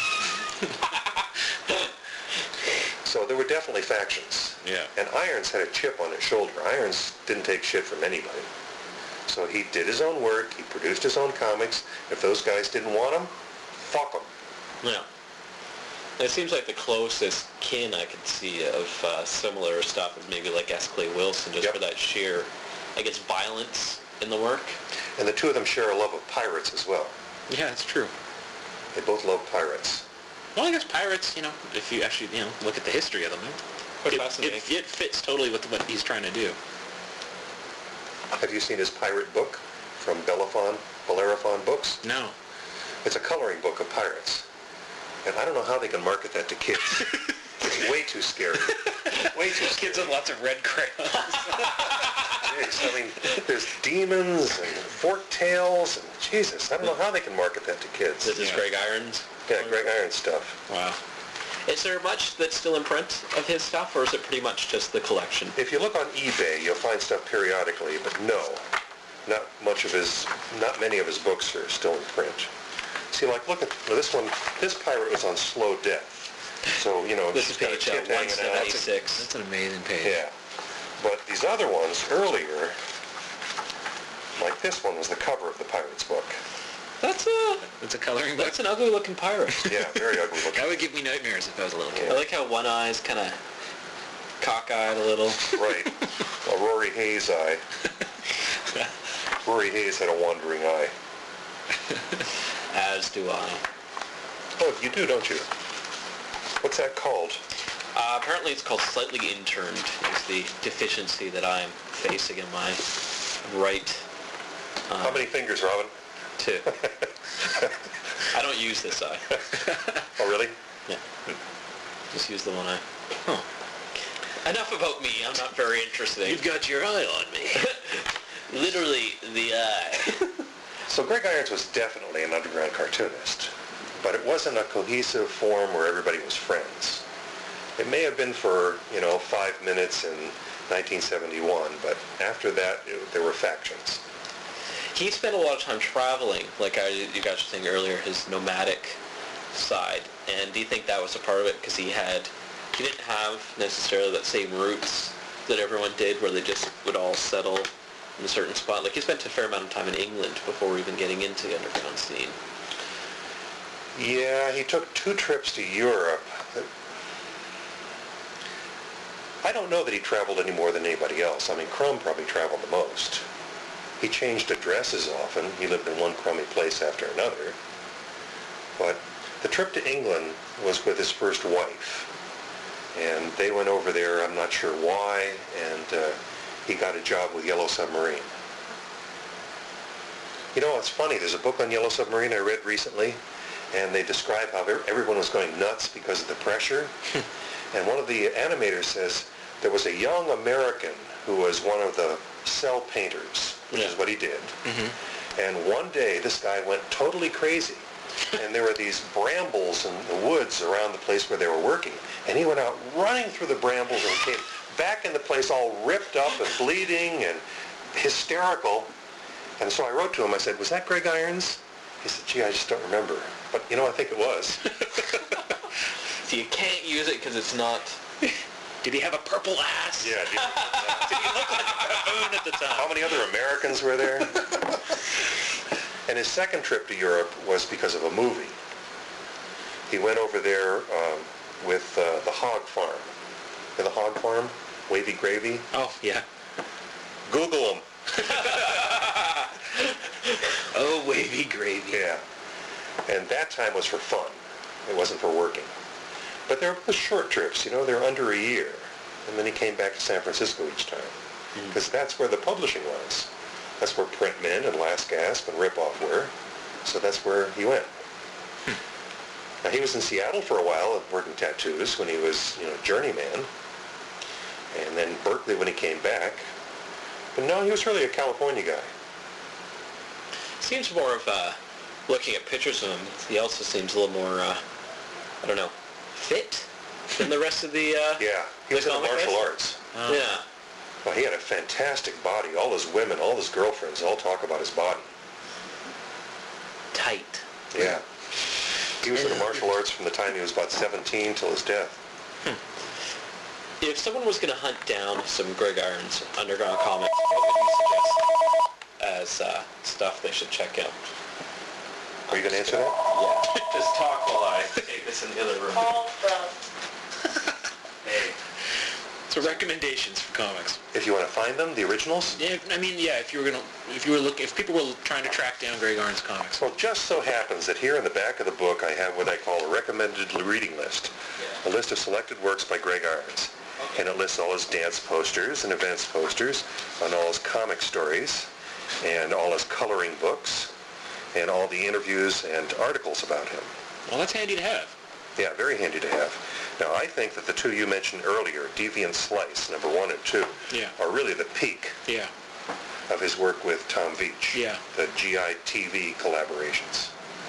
So there were definitely factions. Yeah. And Irons had a chip on his shoulder. Irons didn't take shit from anybody. So he did his own work. He produced his own comics. If those guys didn't want him, fuck them. Yeah. It seems like the closest kin I could see of similar stuff is maybe like S. Clay Wilson, just for that sheer, I guess, violence in the work. And the two of them share a love of pirates as well. Yeah, that's true. They both love pirates. Well, I guess pirates, if you actually, look at the history of them, Quite fascinating. it fits totally with what he's trying to do. Have you seen his pirate book from Bellerophon Books? No. It's a coloring book of pirates. And I don't know how they can market that to kids. It's way too scary. Way too scary. Kids with lots of red crayons. Jeez, I mean, there's demons and forked tails and Jesus, I don't know how they can market that to kids. This is Greg Irons? Yeah, Greg Irons stuff. Wow. Is there much that's still in print of his stuff, or is it pretty much just the collection? If you look on eBay, you'll find stuff periodically, but no, not many of his books are still in print. See, like, look at this one. This pirate was on slow death. So, This she's is got a page chip hanging out. 176. That's an amazing page. Yeah. But these other ones earlier, like this one was the cover of the pirate's book. That's a coloring book. That's an ugly looking pirate. Yeah, very ugly looking. That would give me nightmares if I was a little kid. I like how one eye's kind of cockeyed a little. Right. A Rory Hayes eye. Rory Hayes had a wandering eye. As do I. Oh, you do, don't you? What's that called? Apparently it's called slightly interned, is the deficiency that I'm facing in my right. How many fingers, Robin? 2. I don't use this eye. Oh, really? Yeah. Just use the one eye. Huh. Enough about me. I'm not very interesting. You've got your eye on me. Literally the eye. So Greg Irons was definitely an underground cartoonist, but it wasn't a cohesive form where everybody was friends. It may have been for, 5 minutes in 1971, but after that, there were factions. He spent a lot of time traveling, like you guys were saying earlier, his nomadic side. And do you think that was a part of it? Because he didn't have necessarily that same roots that everyone did, where they just would all settle in a certain spot. Like, he spent a fair amount of time in England before even getting into the underground scene. Yeah, he took 2 trips to Europe. I don't know that he traveled any more than anybody else. I mean, Crumb probably traveled the most. He changed addresses often. He lived in one crummy place after another. But the trip to England was with his first wife. And they went over there, I'm not sure why, and he got a job with Yellow Submarine. It's funny, there's a book on Yellow Submarine I read recently, and they describe how everyone was going nuts because of the pressure. And one of the animators says there was a young American who was one of the cell painters, which is what he did. Mm-hmm. And one day, this guy went totally crazy. And there were these brambles in the woods around the place where they were working. And he went out running through the brambles and came back in the place all ripped up and bleeding and hysterical. And so I wrote to him, I said, was that Greg Irons? He said, gee, I just don't remember. But, I think it was. So you can't use it because it's not... Did he have a purple ass? Yeah. Did he look like a baboon at the time? How many other Americans were there? And his second trip to Europe was because of a movie. He went over there with the Hog Farm. The Hog Farm? Wavy Gravy? Oh, yeah. Google him. Oh, Wavy Gravy. Yeah. And that time was for fun. It wasn't for working. But they were short trips, they were under a year. And then he came back to San Francisco each time. Because that's where the publishing was. That's where Printmen and Last Gasp and Ripoff were. So that's where he went. Now, he was in Seattle for a while working tattoos when he was, journeyman. And then Berkeley when he came back. But no, he was really a California guy. Seems more of looking at pictures of him. He also seems a little more, I don't know, fit than the rest of the. Yeah, he was in the martial arts. Yeah. Well, he had a fantastic body. All his women, all his girlfriends, all talk about his body. Tight. Yeah. He was in the martial arts from the time he was about 17 till his death. If someone was going to hunt down some Greg Irons underground comics, what would you suggest as stuff they should check out? Are you going to answer that? Yeah. Just talk while I take this in the other room. Hey. So recommendations for comics. If you want to find them, the originals? Yeah, I mean, yeah. If people were trying to track down Greg Irons comics. Well, it just so happens that here in the back of the book I have what I call a recommended reading list. A list of selected works by Greg Irons. And it lists all his dance posters and events posters, and all his comic stories, and all his coloring books, and all the interviews and articles about him. Well, that's handy to have. Yeah, very handy to have. Now, I think that the two you mentioned earlier, Deviant Slice, number 1 and 2, are really the peak of his work with Tom Veitch, the GI-TV collaborations.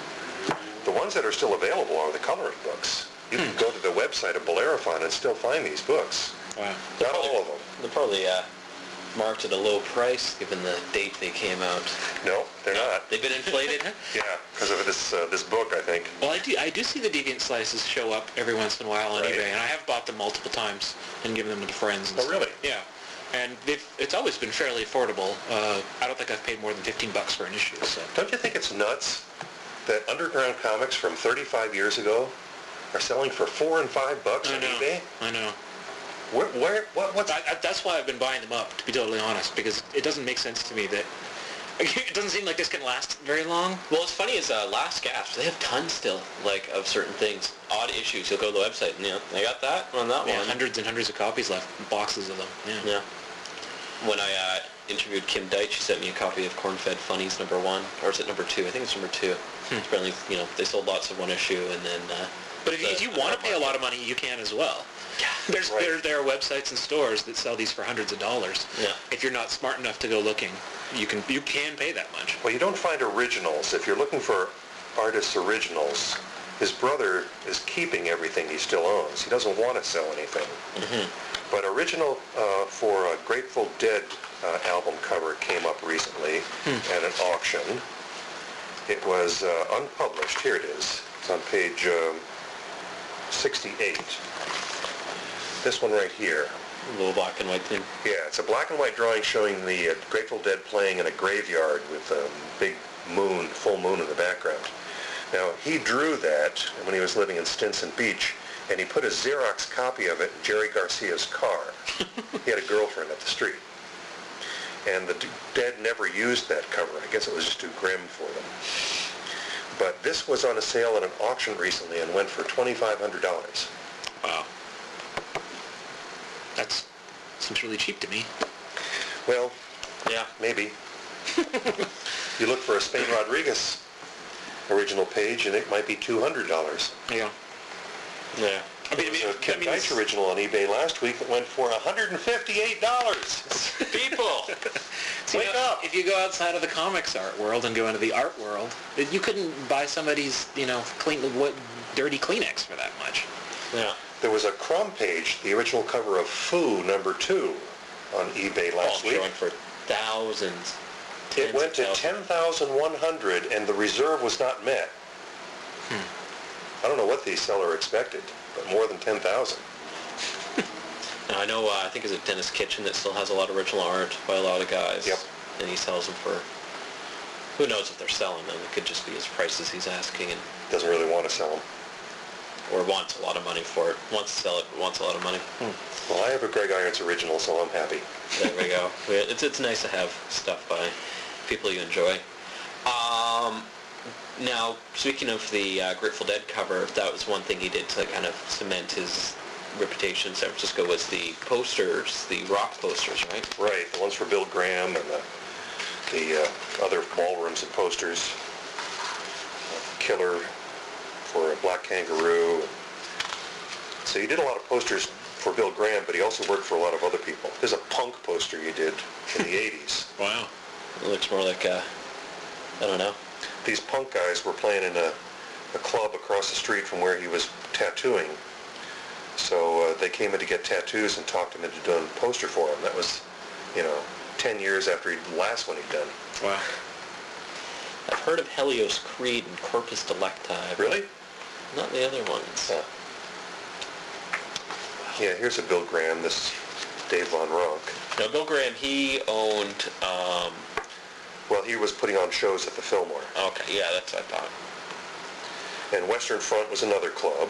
The ones that are still available are the coloring books. You can go to the website of Bellerophon and still find these books. Wow. Not all of them. They're probably marked at a low price given the date they came out. No, they're not. They've been inflated? Yeah, because of this book, I think. Well, I do see the Deviant Slices show up every once in a while on eBay, and I have bought them multiple times and given them to friends. And Oh, really? Yeah. And it's always been fairly affordable. I don't think I've paid more than $15 for an issue. So. Don't you think it's nuts that underground comics from 35 years ago are selling for $4 and $5 on eBay? I know. What's... That's why I've been buying them up, to be totally honest, because it doesn't make sense to me that... It doesn't seem like this can last very long. Well, what's funny is Last Gasp, they have tons still, like, of certain things. Odd issues. You'll go to the website and, they got that on that one. Hundreds and hundreds of copies left, boxes of them. Yeah. When I interviewed Kim Deitch, she sent me a copy of Corn-Fed Funnies number 1, or is it number 2? I think it's number 2. Apparently, they sold lots of one issue, and then... But if you want to pay a lot of money, you can as well. Yeah. There are websites and stores that sell these for hundreds of dollars. Yeah. If you're not smart enough to go looking, you can pay that much. Well, you don't find originals. If you're looking for artists' originals, his brother is keeping everything he still owns. He doesn't want to sell anything. But original for a Grateful Dead album cover came up recently at an auction. It was unpublished. Here it is. It's on page 68. This one right here. A little black and white thing. Yeah, it's a black and white drawing showing the Grateful Dead playing in a graveyard with a big moon, full moon in the background. Now, he drew that when he was living in Stinson Beach, and he put a Xerox copy of it in Jerry Garcia's car. He had a girlfriend at the street. And the Dead never used that cover. I guess it was just too grim for them. But this was on a sale at an auction recently and went for $2,500. Wow. That seems really cheap to me. Well, yeah, maybe. You look for a Spain Rodriguez original page, and it might be $200. Yeah. Yeah. There was a Ken Deitch original on eBay last week that went for $158. People! Wake up! If you go outside of the comics art world and go into the art world, you couldn't buy somebody's, dirty Kleenex for that much. Yeah. There was a Crumb page, the original cover of Foo #2 on eBay last week. Going for thousands. It went to $10,100, and the reserve was not met. I don't know what the seller expected, but more than $10,000. Now, I know, I think, is it Dennis Kitchen that still has a lot of original art by a lot of guys. Yep. And he sells them for, who knows if they're selling them. It could just be his prices he's asking. And doesn't really want to sell them. Or wants a lot of money for it. Wants to sell it, but wants a lot of money. Well, I have a Greg Irons original, so I'm happy. There we go. It's nice to have stuff by people you enjoy. Now, speaking of the Grateful Dead cover, that was one thing he did to kind of cement his reputation in San Francisco was the posters, the rock posters, right? Right, the ones for Bill Graham and the other ballrooms and posters. Killer for a Black Kangaroo. So he did a lot of posters for Bill Graham, but he also worked for a lot of other people. There's a punk poster he did in the 80s. Wow. It looks more like, I don't know. These punk guys were playing in a club across the street from where he was tattooing. So they came in to get tattoos and talked him into doing a poster for him. That was, 10 years after the last one he'd done. Wow. I've heard of Helios Creed and Corpus Delecti. Really? Not the other ones. Yeah. Yeah, here's a Bill Graham. This is Dave Von Ronk. Now, Bill Graham, he owned... Well, he was putting on shows at the Fillmore. Okay, yeah, that's what I thought. And Western Front was another club.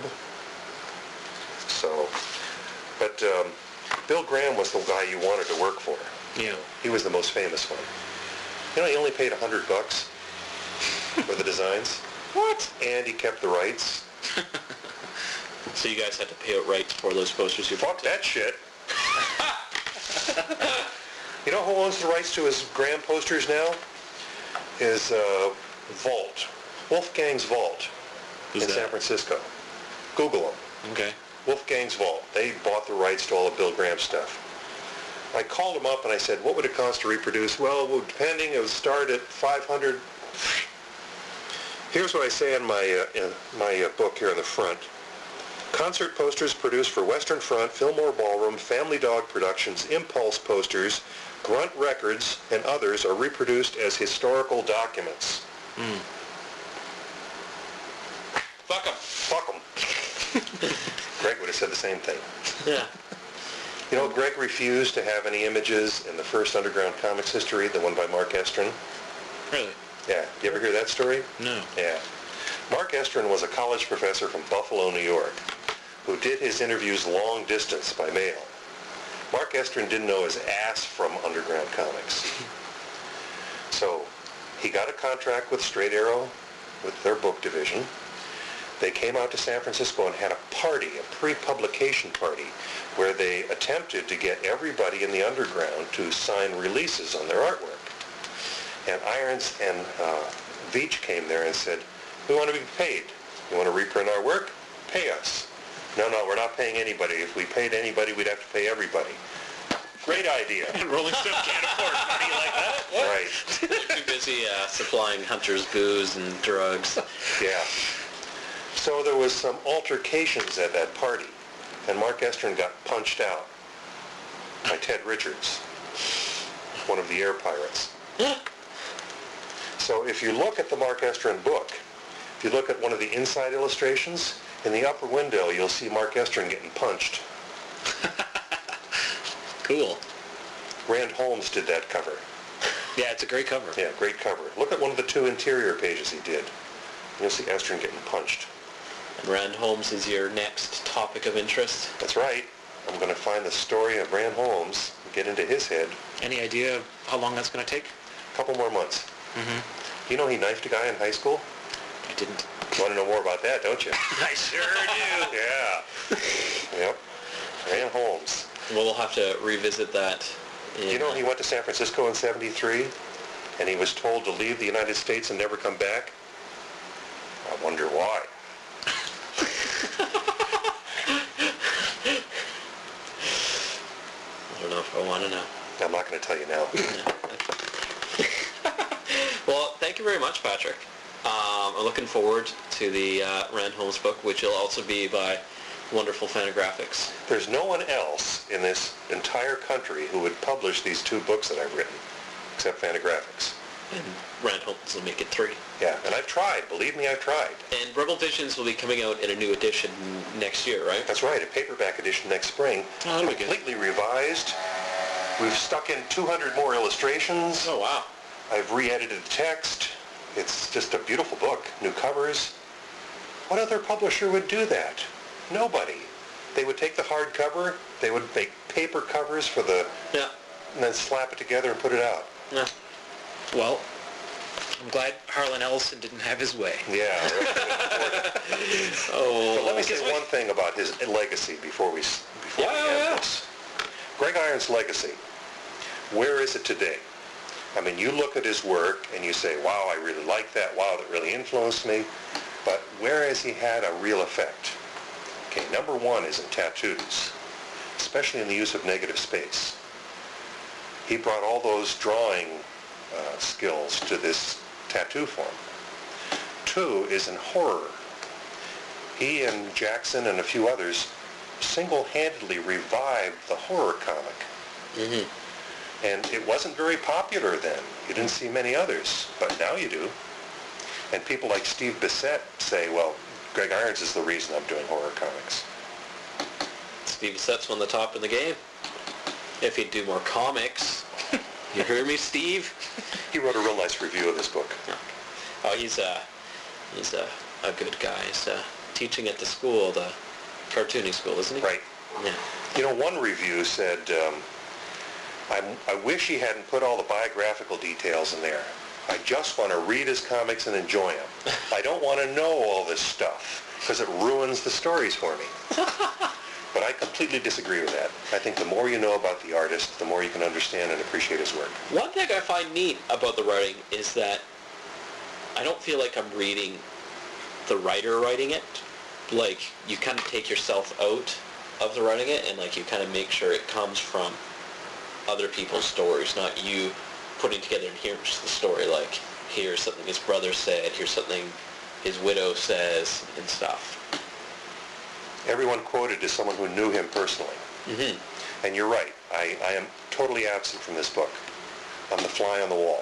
So, but Bill Graham was the guy you wanted to work for. Yeah. He was the most famous one. He only paid $100 for the designs. What? And he kept the rights. So you guys had to pay out rights for those posters you Fuck that shit. You know who owns the rights to his Graham posters now? Is Vault. Wolfgang's Vault in San Francisco. Google them. Okay. Wolfgang's Vault. They bought the rights to all of Bill Graham's stuff. I called him up and I said, what would it cost to reproduce? Well, depending, it would start at $500. Here's what I say in my book here in the front. Concert posters produced for Western Front, Fillmore Ballroom, Family Dog Productions, Impulse Posters, Grunt Records, and others are reproduced as historical documents. Fuck 'em. Fuck 'em. Greg would have said the same thing. Yeah. Greg refused to have any images in the first Underground Comics history, the one by Mark Estrin. Really? Yeah. You ever hear that story? No. Yeah. Mark Estrin was a college professor from Buffalo, New York, who did his interviews long distance by mail. Mark Estrin didn't know his ass from Underground Comics. So he got a contract with Straight Arrow, with their book division. They came out to San Francisco and had a party, a pre-publication party, where they attempted to get everybody in the underground to sign releases on their artwork. And Irons and Veitch came there and said, we want to be paid. You want to reprint our work? Pay us. No, we're not paying anybody. If we paid anybody, we'd have to pay everybody. Great idea. And Rolling Stone can't afford money like that. What? Right. Too busy supplying hunters booze and drugs. Yeah. So there was some altercations at that party, and Mark Estrin got punched out by Ted Richards, one of the Air Pirates. So if you look at the Mark Estrin book, if you look at one of the inside illustrations, in the upper window you'll see Mark Estrin getting punched. Cool. Rand Holmes did that cover. Yeah, it's a great cover. Yeah, great cover. Look at one of the two interior pages he did. You'll see Estrin getting punched. And Rand Holmes is your next topic of interest? That's right. I'm going to find the story of Rand Holmes and get into his head. Any idea of how long that's going to take? A couple more months. Mm-hmm. You know he knifed a guy in high school? I didn't. You want to know more about that, don't you? I sure do. Yeah. Yep. Rand Holmes. Well, we'll have to revisit that. You know he went to San Francisco in 73 and he was told to leave the United States and never come back? I wonder why. I don't know if I want to know. I'm not going to tell you now. Well, thank you very much, Patrick. I'm looking forward to the Rand Holmes book, which will also be by wonderful Fantagraphics. There's no one else in this entire country who would publish these two books that I've written, except Fantagraphics. And Rand Holmes will make it 3. Yeah, and I've tried. Believe me, I've tried. And Rebel Visions will be coming out in a new edition next year, right? That's right, a paperback edition next spring. Oh, that'll be good. Completely revised. We've stuck in 200 more illustrations. Oh, wow. I've re-edited the text. It's just a beautiful book. New covers. What other publisher would do that? Nobody. They would take the hardcover, they would make paper covers for the... Yeah. And then slap it together and put it out. Yeah. Well, I'm glad Harlan Ellison didn't have his way. Yeah. Oh. But let me say one thing about his legacy before we end this. Greg Irons' legacy. Where is it today? I mean, you look at his work and you say, wow, I really like that. Wow, that really influenced me. But where has he had a real effect? Okay, number one is in tattoos. especially in the use of negative space. He brought all those drawing skills to this tattoo form. 2 is in horror. He and Jackson and a few others single-handedly revived the horror comic. Mm-hmm. And it wasn't very popular then. You didn't see many others, but now you do. And people like Steve Bissette say, well, Greg Irons is the reason I'm doing horror comics. Steve Bissette's on the top in the game. If he'd do more comics. You hear me, Steve? He wrote a real nice review of this book. Oh, he's a good guy. He's teaching at the school, the cartooning school, isn't he? Right. Yeah. You know, one review said, I wish he hadn't put all the biographical details in there. I just want to read his comics and enjoy them. I don't want to know all this stuff because it ruins the stories for me. But I completely disagree with that. I think the more you know about the artist, the more you can understand and appreciate his work. One thing I find neat about the writing is that I don't feel like I'm reading the writer writing it. Like, you kind of take yourself out of the writing it, and like you kind of make sure it comes from other people's stories, not you putting together, and here's the story, like, here's something his brother said, here's something his widow says, and stuff. Everyone quoted is someone who knew him personally. Mm-hmm. And you're right. I am totally absent from this book. I'm the fly on the wall.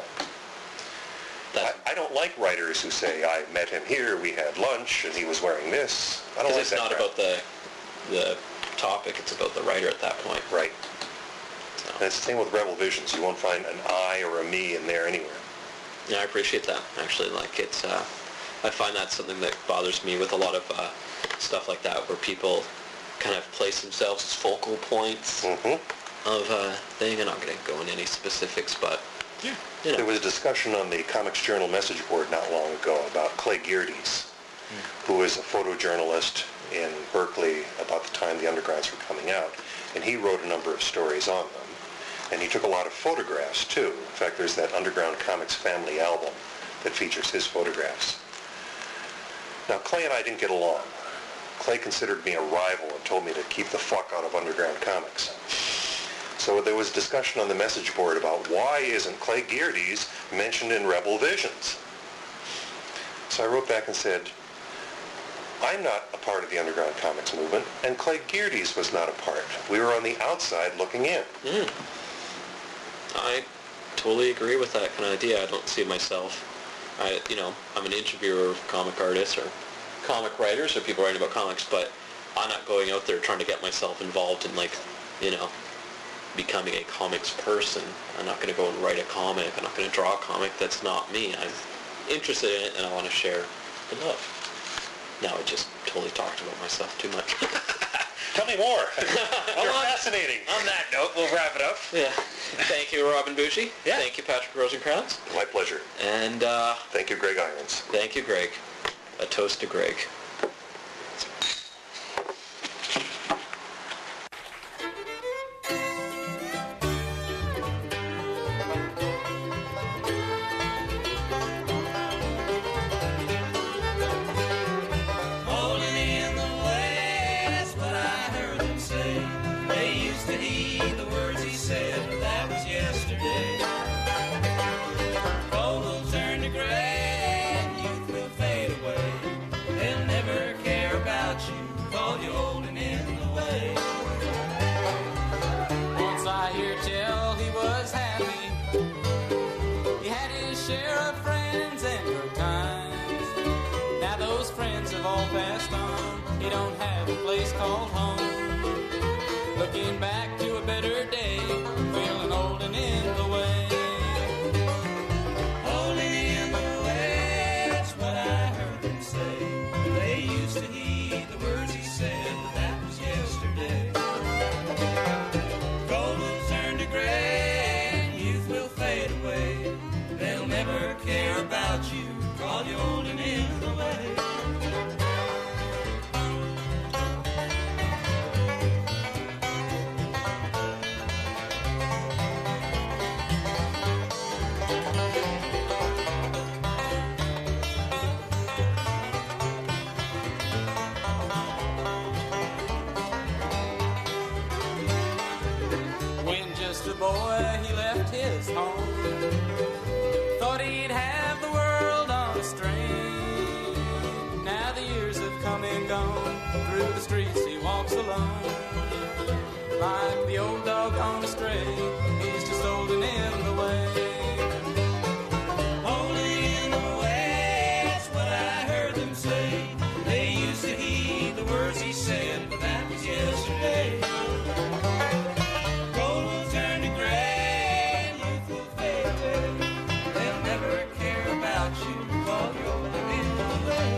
I don't like writers who say, I met him here, we had lunch, and he was wearing this. I don't like that crap. It's not about the topic, it's about the writer at that point. Right. So. And it's the same with Rebel Visions. You won't find an I or a me in there anywhere. Yeah, I appreciate that, actually. Like, it's, I find that's something that bothers me with a lot of stuff like that, where people kind of place themselves as focal points of a thing. I'm not going to go into any specifics, but yeah, you know. There was a discussion on the Comics Journal message board not long ago about Clay Geardes, who is a photojournalist in Berkeley about the time the Undergrounds were coming out, and he wrote a number of stories on them, and he took a lot of photographs too. In fact, there's that Underground Comics family album that features his photographs. Now, Clay and I didn't get along. Clay considered me a rival and told me to keep the fuck out of Underground Comics. So there was discussion on the message board about why isn't Clay Geardes mentioned in Rebel Visions? So I wrote back and said, I'm not a part of the Underground Comics movement, and Clay Geardes was not a part. We were on the outside looking in. I totally agree with that kind of idea. I don't see myself, I'm an interviewer of comic artists or comic writers or people writing about comics, but I'm not going out there trying to get myself involved in, becoming a comics person. I'm not going to go and write a comic. I'm not going to draw a comic. That's not me. I'm interested in it, and I want to share the love. Now I just totally talked about myself too much. Tell me more. You're fascinating. On that note, we'll wrap it up. Yeah. Thank you, Robin Bucci. Yeah. Thank you, Patrick Rosencrantz. My pleasure. And thank you, Greg Irons. Thank you, Greg. A toast to Greg. Called home, looking back to a better day, feeling old and in the way. Old and in the way, that's what I heard them say. They used to heed the words he said, but that was yesterday. Gold will turn to gray, and youth will fade away. They'll never care about you, call you old and in the way. and gone. Through the streets he walks alone. Like the old dog on a stray, he's just holding in the way. Holding in the way, that's what I heard them say. They used to heed the words he said, but that was yesterday. Gold will turn to gray, and youth will fade away. They'll never care about you while you're living in the way.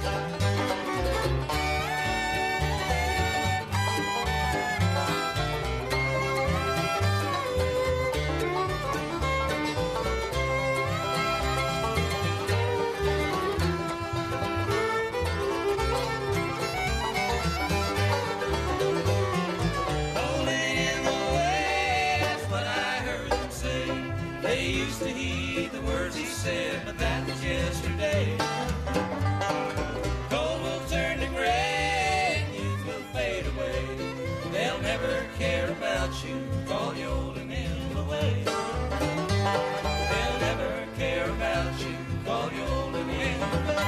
But that was yesterday. Gold will turn to gray, and youth will fade away. They'll never care about you, call you old and in the way. They'll never care about you, call you old and in the way.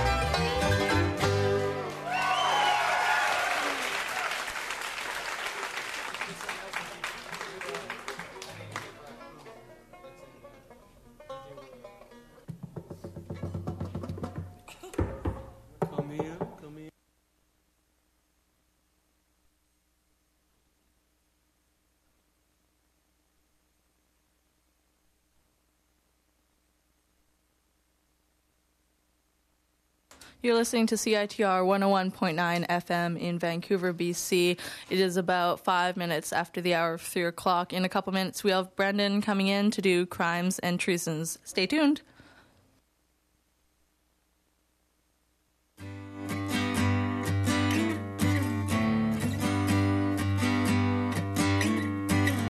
You're listening to CITR 101.9 FM in Vancouver, BC. It is about 5 minutes after the hour of 3 o'clock. In a couple minutes, we have Brendan coming in to do Crimes and Treasons. Stay tuned.